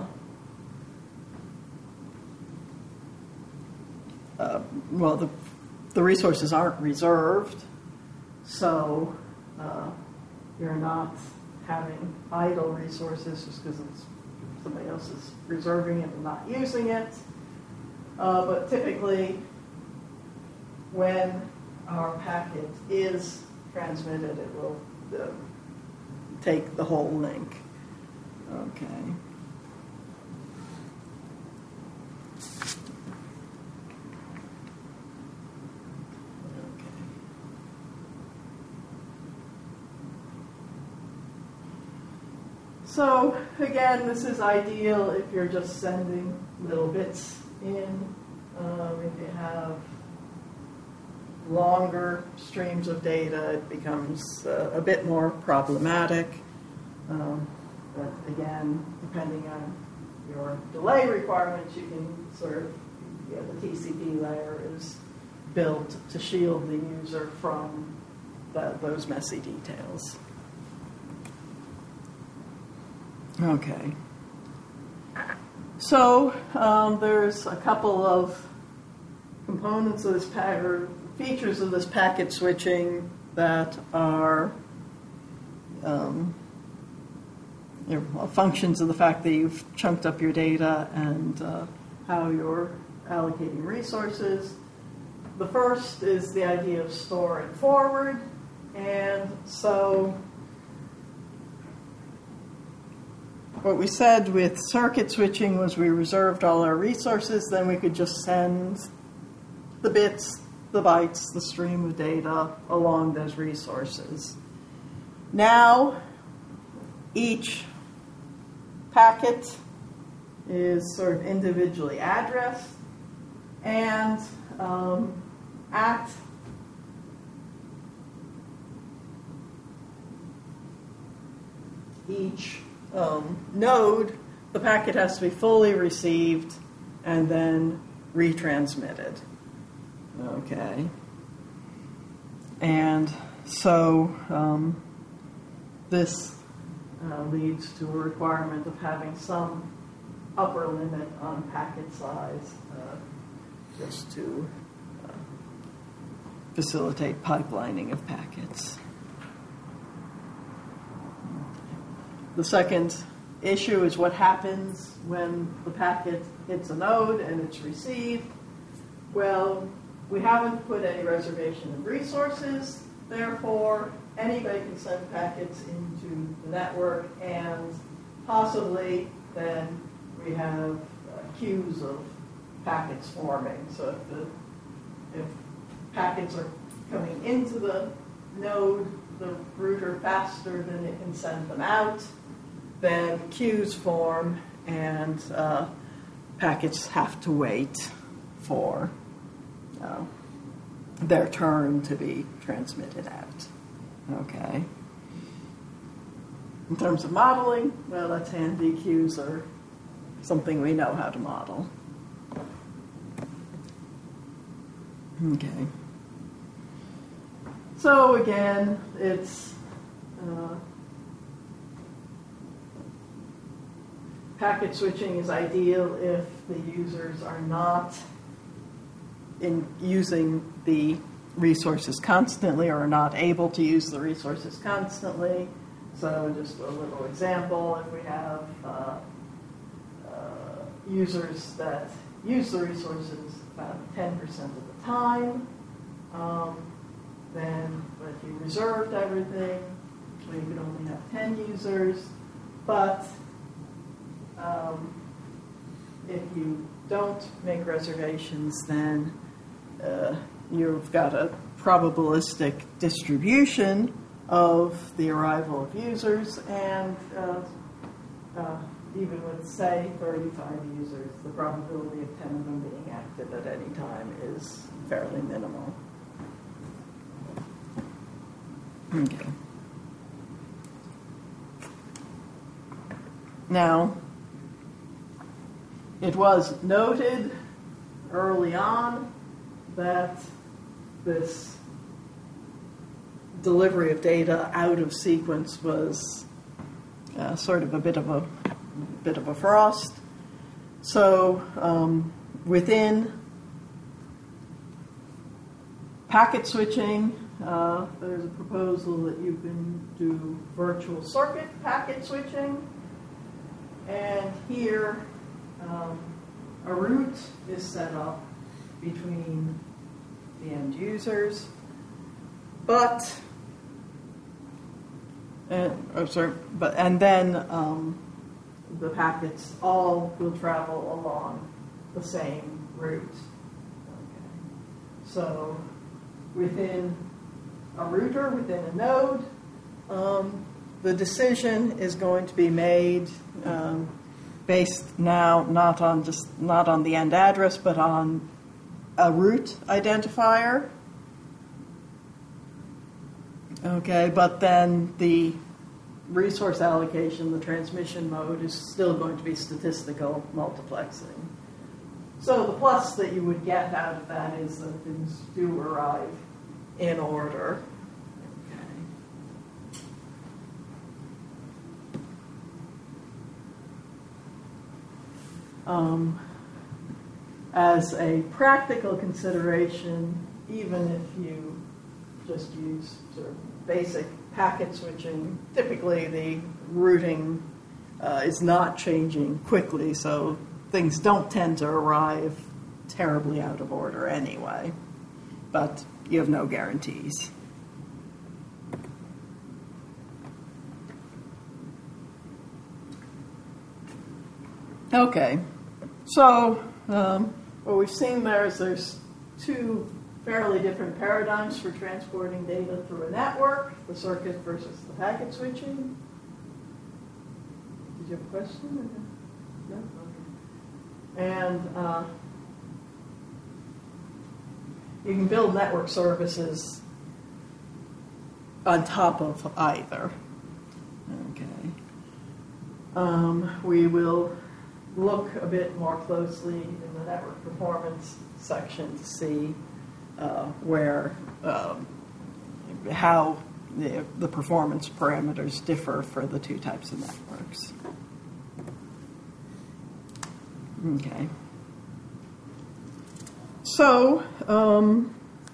Uh, well, the, the resources aren't reserved, so uh, you're not having idle resources just because somebody else is reserving it and not using it. Uh, but typically, when our packet is transmitted, it will uh, take the whole link. Okay. So again, this is ideal if you're just sending little bits in. Um, if you have longer streams of data, it becomes uh, a bit more problematic. Um, but again, depending on your delay requirements, you can sort of, you know, the T C P layer is built to shield the user from the, those messy details. Okay. So um, there's a couple of components of this packet, or features of this packet switching that are um, you know, functions of the fact that you've chunked up your data and uh, how you're allocating resources. The first is the idea of store and forward, and so what we said with circuit switching was we reserved all our resources, then we could just send the bits, the bytes, the stream of data along those resources. Now, each packet is sort of individually addressed, and um, at each um, node, the packet has to be fully received and then retransmitted. Okay. And so um, this uh, leads to a requirement of having some upper limit on packet size, uh, just to uh, facilitate pipelining of packets. The second issue is what happens when the packet hits a node and it's received. Well, we haven't put any reservation of resources, therefore anybody can send packets into the network, and possibly then we have uh, queues of packets forming. So if, the, if packets are coming into the node, the router faster than it can send them out, then queues form, and uh, packets have to wait for uh, their turn to be transmitted out. Okay. In terms of modeling, well, that's handy. Queues are something we know how to model. Okay. So again, it's uh, packet switching is ideal if the users are not in using the resources constantly or are not able to use the resources constantly. So just a little example, if we have uh, uh, users that use the resources about ten percent of the time, um, then if you reserved everything, well, you could only have ten users. But um, if you don't make reservations, then uh, you've got a probabilistic distribution of the arrival of users, and uh, uh, even with, say, thirty-five users, the probability of ten of them being active at any time is fairly minimal. Okay. Now, it was noted early on that this delivery of data out of sequence was uh, sort of a bit of a bit of a frost. So um, within packet switching, uh, there's a proposal that you can do virtual circuit packet switching, and here um, a route is set up between the end users, but and oh, sorry, but and then um, the packets all will travel along the same route. Okay. So within a router, within a node, um, the decision is going to be made um, based now not on just not on the end address, but on a route identifier. Okay, but then the resource allocation, the transmission mode, is still going to be statistical multiplexing. So the plus that you would get out of that is that things do arrive in order. Okay. Um, as a practical consideration, even if you just use sort of basic packet switching, typically the routing uh, is not changing quickly, so things don't tend to arrive terribly out of order anyway, but you have no guarantees. Okay, so um, what we've seen there is there's two fairly different paradigms for transporting data through a network, the circuit versus the packet switching. Did you have a question? No? Okay. And uh, you can build network services on top of either. Okay. um, we will look a bit more closely in the network performance section to see uh, where, um, how the, the performance parameters differ for the two types of networks. Okay. So, um,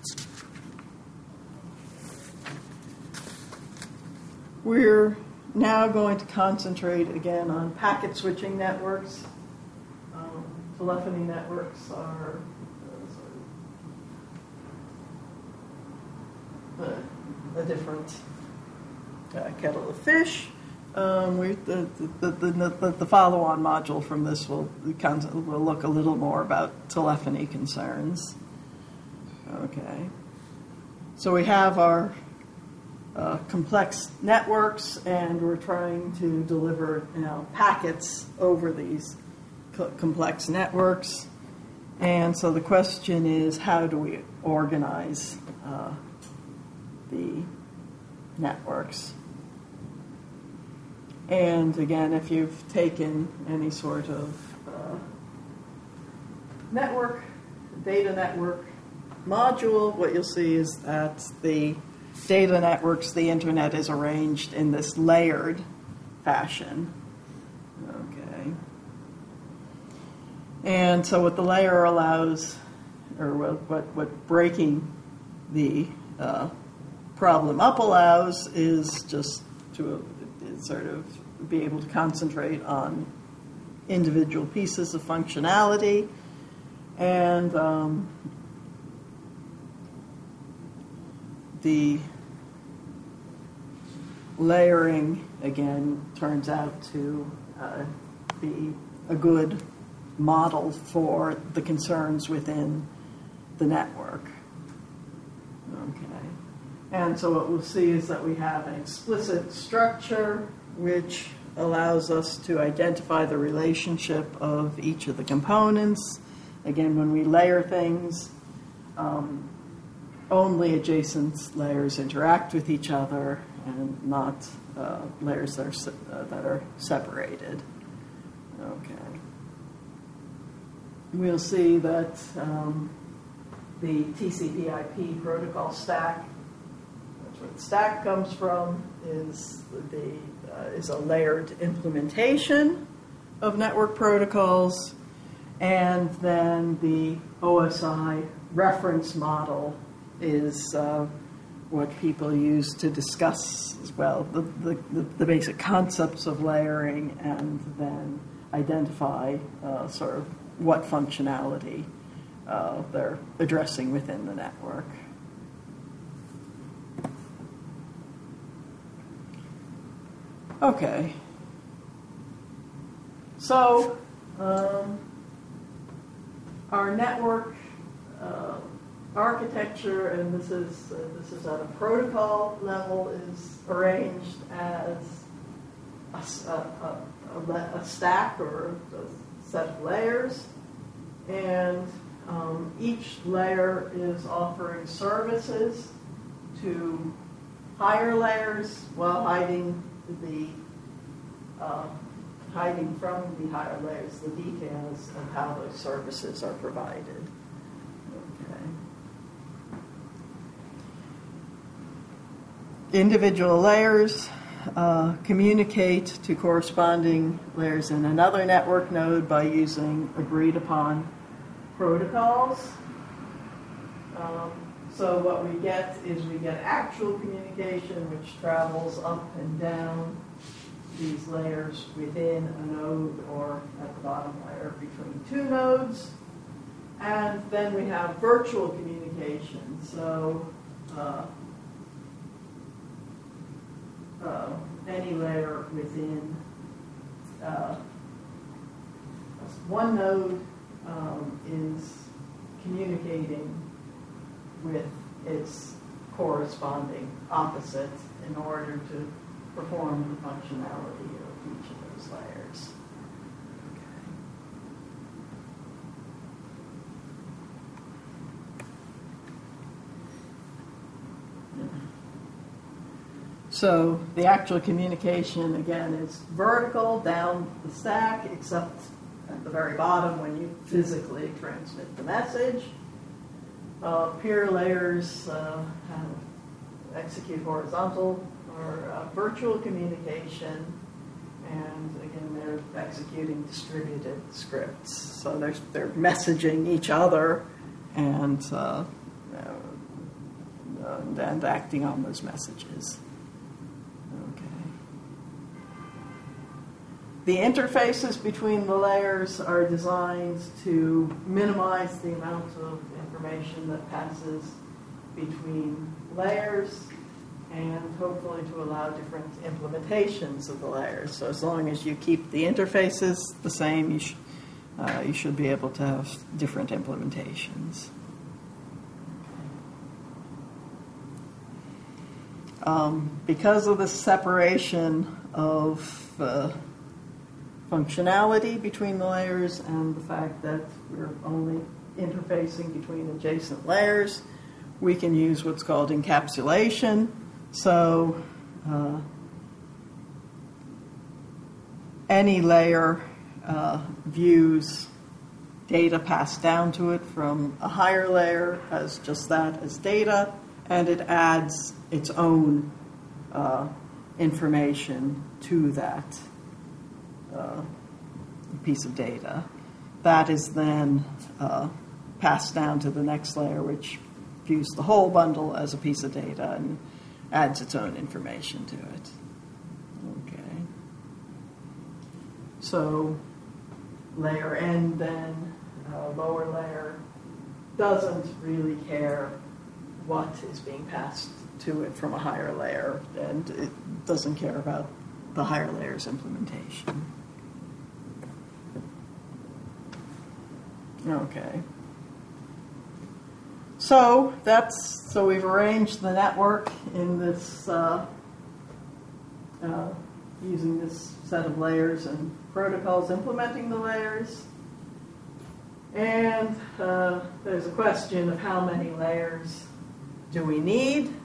we're now going to concentrate again on packet switching networks. Um, telephony networks are uh, sort of a, a different uh, kettle of fish. Um, we, the, the, the, the, the follow-on module from this will, will look a little more about telephony concerns. Okay. So we have our uh, complex networks, and we're trying to deliver, you know, packets over these co- complex networks. And so the question is, how do we organize uh, the networks? And again, if you've taken any sort of uh, network, data network module, what you'll see is that the data networks, the internet is arranged in this layered fashion. Okay. And so what the layer allows, or what, what, what breaking the uh, problem up allows, is just to sort of be able to concentrate on individual pieces of functionality. And um, the layering, again, turns out to uh, be a good model for the concerns within the network. Okay. And so what we'll see is that we have an explicit structure which allows us to identify the relationship of each of the components. Again, when we layer things, um, only adjacent layers interact with each other and not uh, layers that are, se- uh, that are separated. Okay. We'll see that um, the T C P I P protocol stack, that's where the stack comes from, is the uh, is a layered implementation of network protocols, and then the O S I reference model is uh, what people use to discuss as well the, the, the basic concepts of layering, and then identify uh, sort of what functionality uh, they're addressing within the network. Okay. So, um, our network uh, architecture, and this is uh, this is at a protocol level, is arranged as a, a, a, a stack or a set of layers, and um, each layer is offering services to higher layers while hiding the uh, hiding from the higher layers the details of how those services are provided. Okay. Individual layers uh, communicate to corresponding layers in another network node by using agreed upon protocols. Um, so what we get is we get actual communication which travels up and down these layers within a node or at the bottom layer between two nodes. And then we have virtual communication. So uh, uh, any layer within uh, one node um, is communicating with its corresponding opposite in order to perform the functionality of each of those layers. Okay. So the actual communication, again, is vertical down the stack, except at the very bottom when you physically transmit the message. Uh, peer layers uh, execute horizontal or uh, virtual communication, and again, they're executing distributed scripts. So they're, they're messaging each other and, uh, uh, and acting on those messages. Okay. The interfaces between the layers are designed to minimize the amount of information that passes between layers, and hopefully to allow different implementations of the layers. So as long as you keep the interfaces the same, you, sh uh, you should be able to have different implementations. Um, because of the separation of uh, functionality between the layers and the fact that we're only interfacing between adjacent layers, we can use what's called encapsulation. So uh, any layer uh, views data passed down to it from a higher layer as just that as data, and it adds its own uh, information to that uh, piece of data. That is then uh, passed down to the next layer, which views the whole bundle as a piece of data and adds its own information to it. Okay. So layer N then, uh, lower layer, doesn't really care what is being passed to it from a higher layer, and it doesn't care about the higher layer's implementation. Okay. So that's so we've arranged the network in this uh, uh, using this set of layers and protocols implementing the layers. And uh, there's a question of how many layers do we need?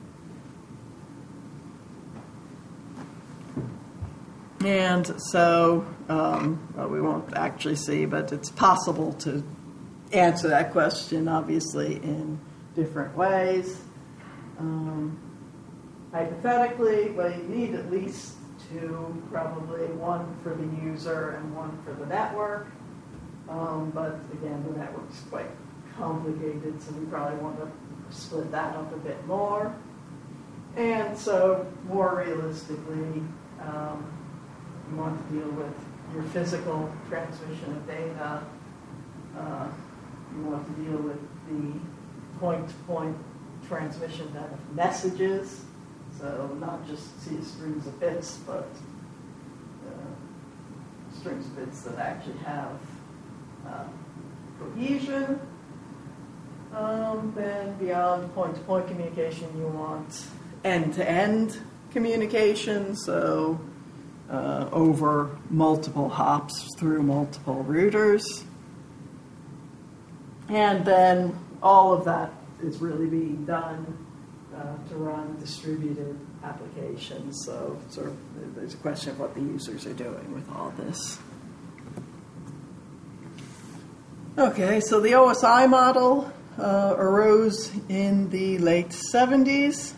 And so um, well, we won't actually see, but it's possible to answer that question, obviously, in different ways. Um, hypothetically, well, you need at least two, probably one for the user and one for the network. Um, but again, the network's quite complicated, so we probably want to split that up a bit more. And so, more realistically, um, you want to deal with your physical transmission of data. Uh, you want to deal with the point-to-point transmission of messages, so not just see strings of bits, but uh, strings of bits that actually have uh, cohesion. Um, then beyond point-to-point communication, you want end-to-end communication, so uh, over multiple hops through multiple routers. And then all of that is really being done uh, to run distributed applications. So sort of there's a question of what the users are doing with all this. Okay, so the O S I model uh, arose in the late seventies,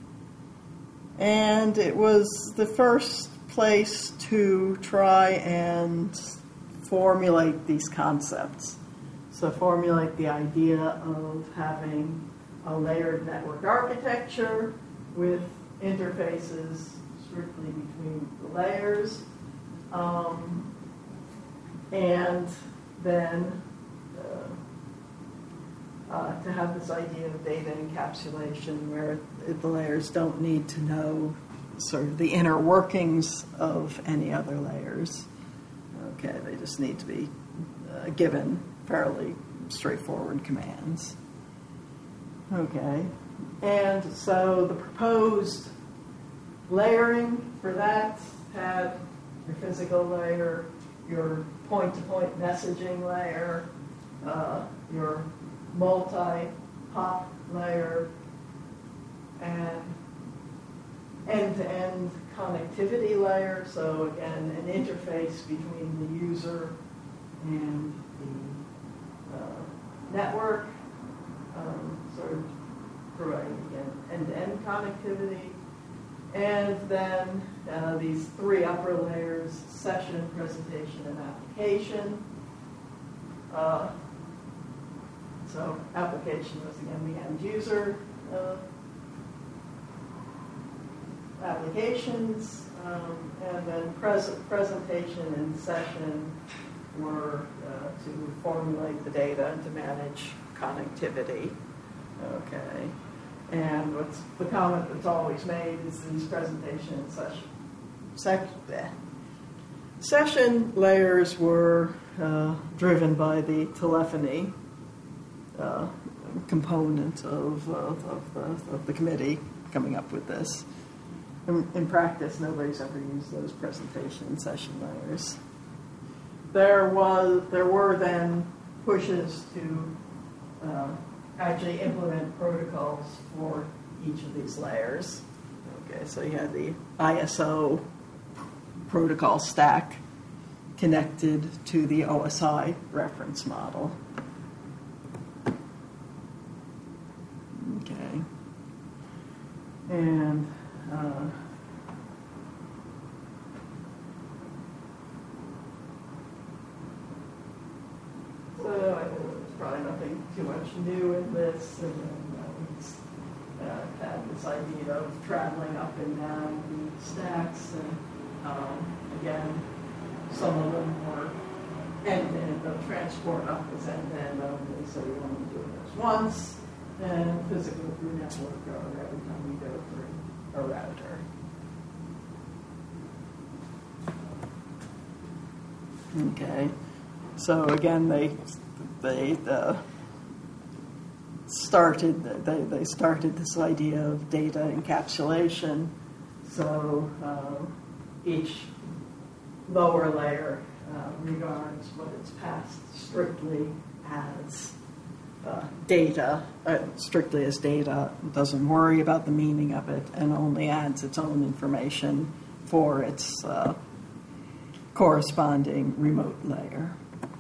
and it was the first place to try and formulate these concepts. So formulate the idea of having a layered network architecture with interfaces strictly between the layers, um, and then uh, uh, to have this idea of data encapsulation where the layers don't need to know sort of the inner workings of any other layers. Okay, they just need to be uh, given fairly straightforward commands. Okay, and so the proposed layering for that had your physical layer, your point-to-point messaging layer, uh, your multi-hop layer, and end-to-end connectivity layer, so again, an interface between the user and the uh, network, um, sort of providing, again, end-to-end connectivity. And then uh, these three upper layers, session, presentation, and application. Uh, so application was, again, the end user uh, applications, um, and then pres presentation and session were uh, to formulate the data and to manage connectivity. Okay. And what's the comment that's always made is these presentation and session, sec bleh. session layers were uh, driven by the telephony uh, component of, uh, of, the, of the committee coming up with this. In, in practice, nobody's ever used those presentation and session layers. There was, there were then pushes to uh, actually implement protocols for each of these layers. Okay, so you had the I S O protocol stack connected to the O S I reference model. Okay. And uh, so I think there's probably nothing too much new in this. And then uh, we just uh, had this idea of traveling up and down the stacks. And um, again, some of them were end-to-end, the transport up was end-to-end only, so we only do this once. And physical through network or every time we go through a router. Okay, so again, they they uh, started they they started this idea of data encapsulation. So uh, each lower layer uh, regards what it's passed strictly as uh, data, uh, strictly as data. It doesn't worry about the meaning of it, and only adds its own information for its uh, corresponding remote layer.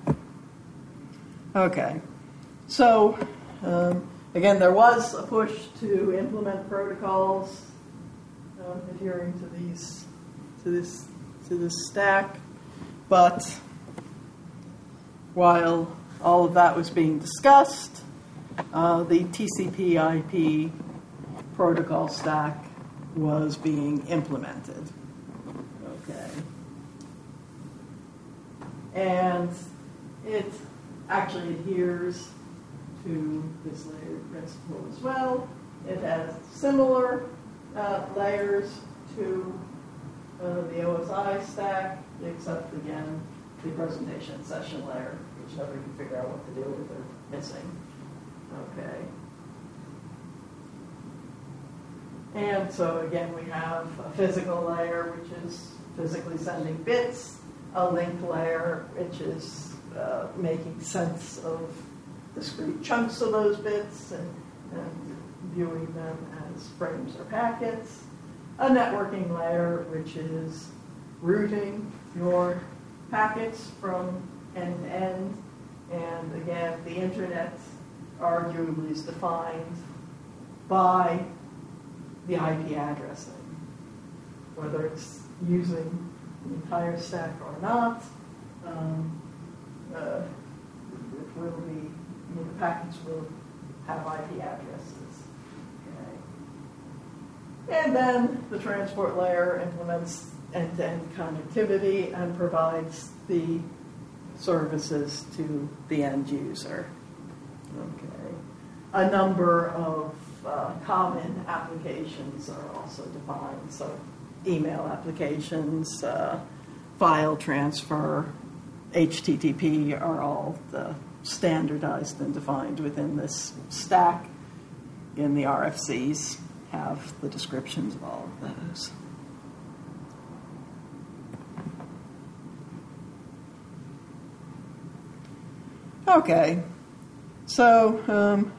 Okay, so um, again, there was a push to implement protocols um, adhering to these, to this, to this stack, but while all of that was being discussed, uh, the T C P I P protocol stack was being implemented. Okay. And it actually adheres to this layered principle as well. It has similar uh, layers to uh, the O S I stack, except again, the presentation session layer, which nobody can figure out what to do with, or missing. Okay. And so again, we have a physical layer, which is physically sending bits, a link layer, which is uh, making sense of discrete chunks of those bits and, and viewing them as frames or packets, a networking layer, which is routing your packets from end to end, and again, the internet arguably is defined by the I P addressing, whether it's using the entire stack or not. Um, uh, it will be, I mean, the packets will have I P addresses. Okay. And then the transport layer implements end-to-end connectivity and provides the services to the end user. Okay. A number of uh, common applications are also defined. So email applications, uh, file transfer, H T T P are all the standardized and defined within this stack. And the R F Cs have the descriptions of all of those. Okay, so um,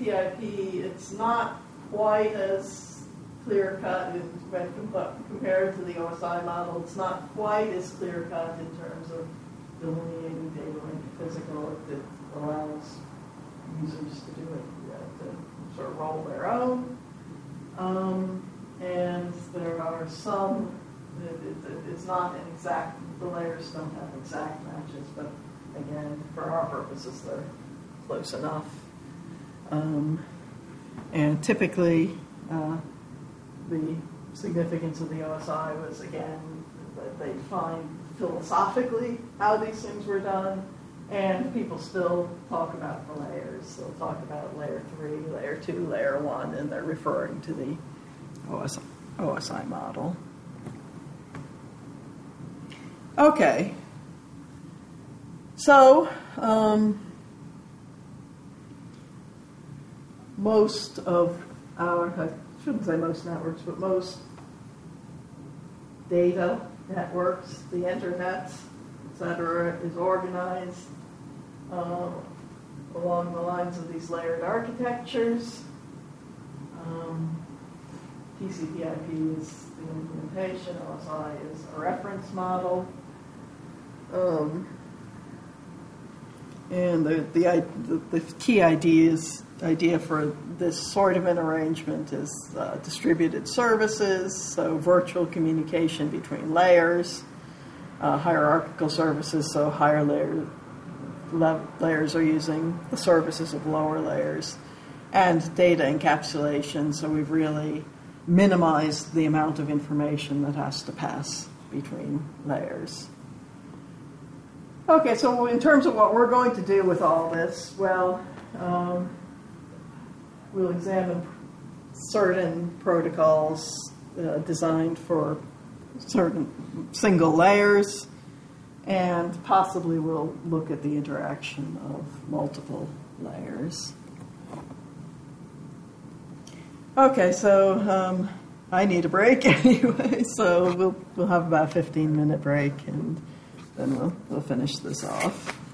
P I P, it's not quite as clear cut when compared to the O S I model. It's not quite as clear cut in terms of delineating data link physical. It allows users to do it, uh, to sort of roll their own. Um, and there are some, it, it, it's not an exact, the layers don't have exact matches, but again, for our purposes, they're close enough. Um, and typically, uh, the significance of the O S I was, again, that they defined philosophically how these things were done, and people still talk about the layers. They'll talk about layer three, layer two, layer one, and they're referring to the O S I model. Okay. So, um, most of our, I shouldn't say most networks, but most data networks, the internet, et cetera, is organized uh, along the lines of these layered architectures. Um, T C P I P is the implementation, O S I is a reference model. Um, and the, the, the, the key ideas, idea for this sort of an arrangement is uh, distributed services, so virtual communication between layers, uh, hierarchical services, so higher layer, le- layers are using the services of lower layers, and data encapsulation, so we've really minimized the amount of information that has to pass between layers. Okay, so in terms of what we're going to do with all this, well, um, we'll examine certain protocols uh, designed for certain single layers, and possibly we'll look at the interaction of multiple layers. Okay, so um, I need a break anyway, so we'll we'll have about a fifteen minute break, and then we'll we'll finish this off.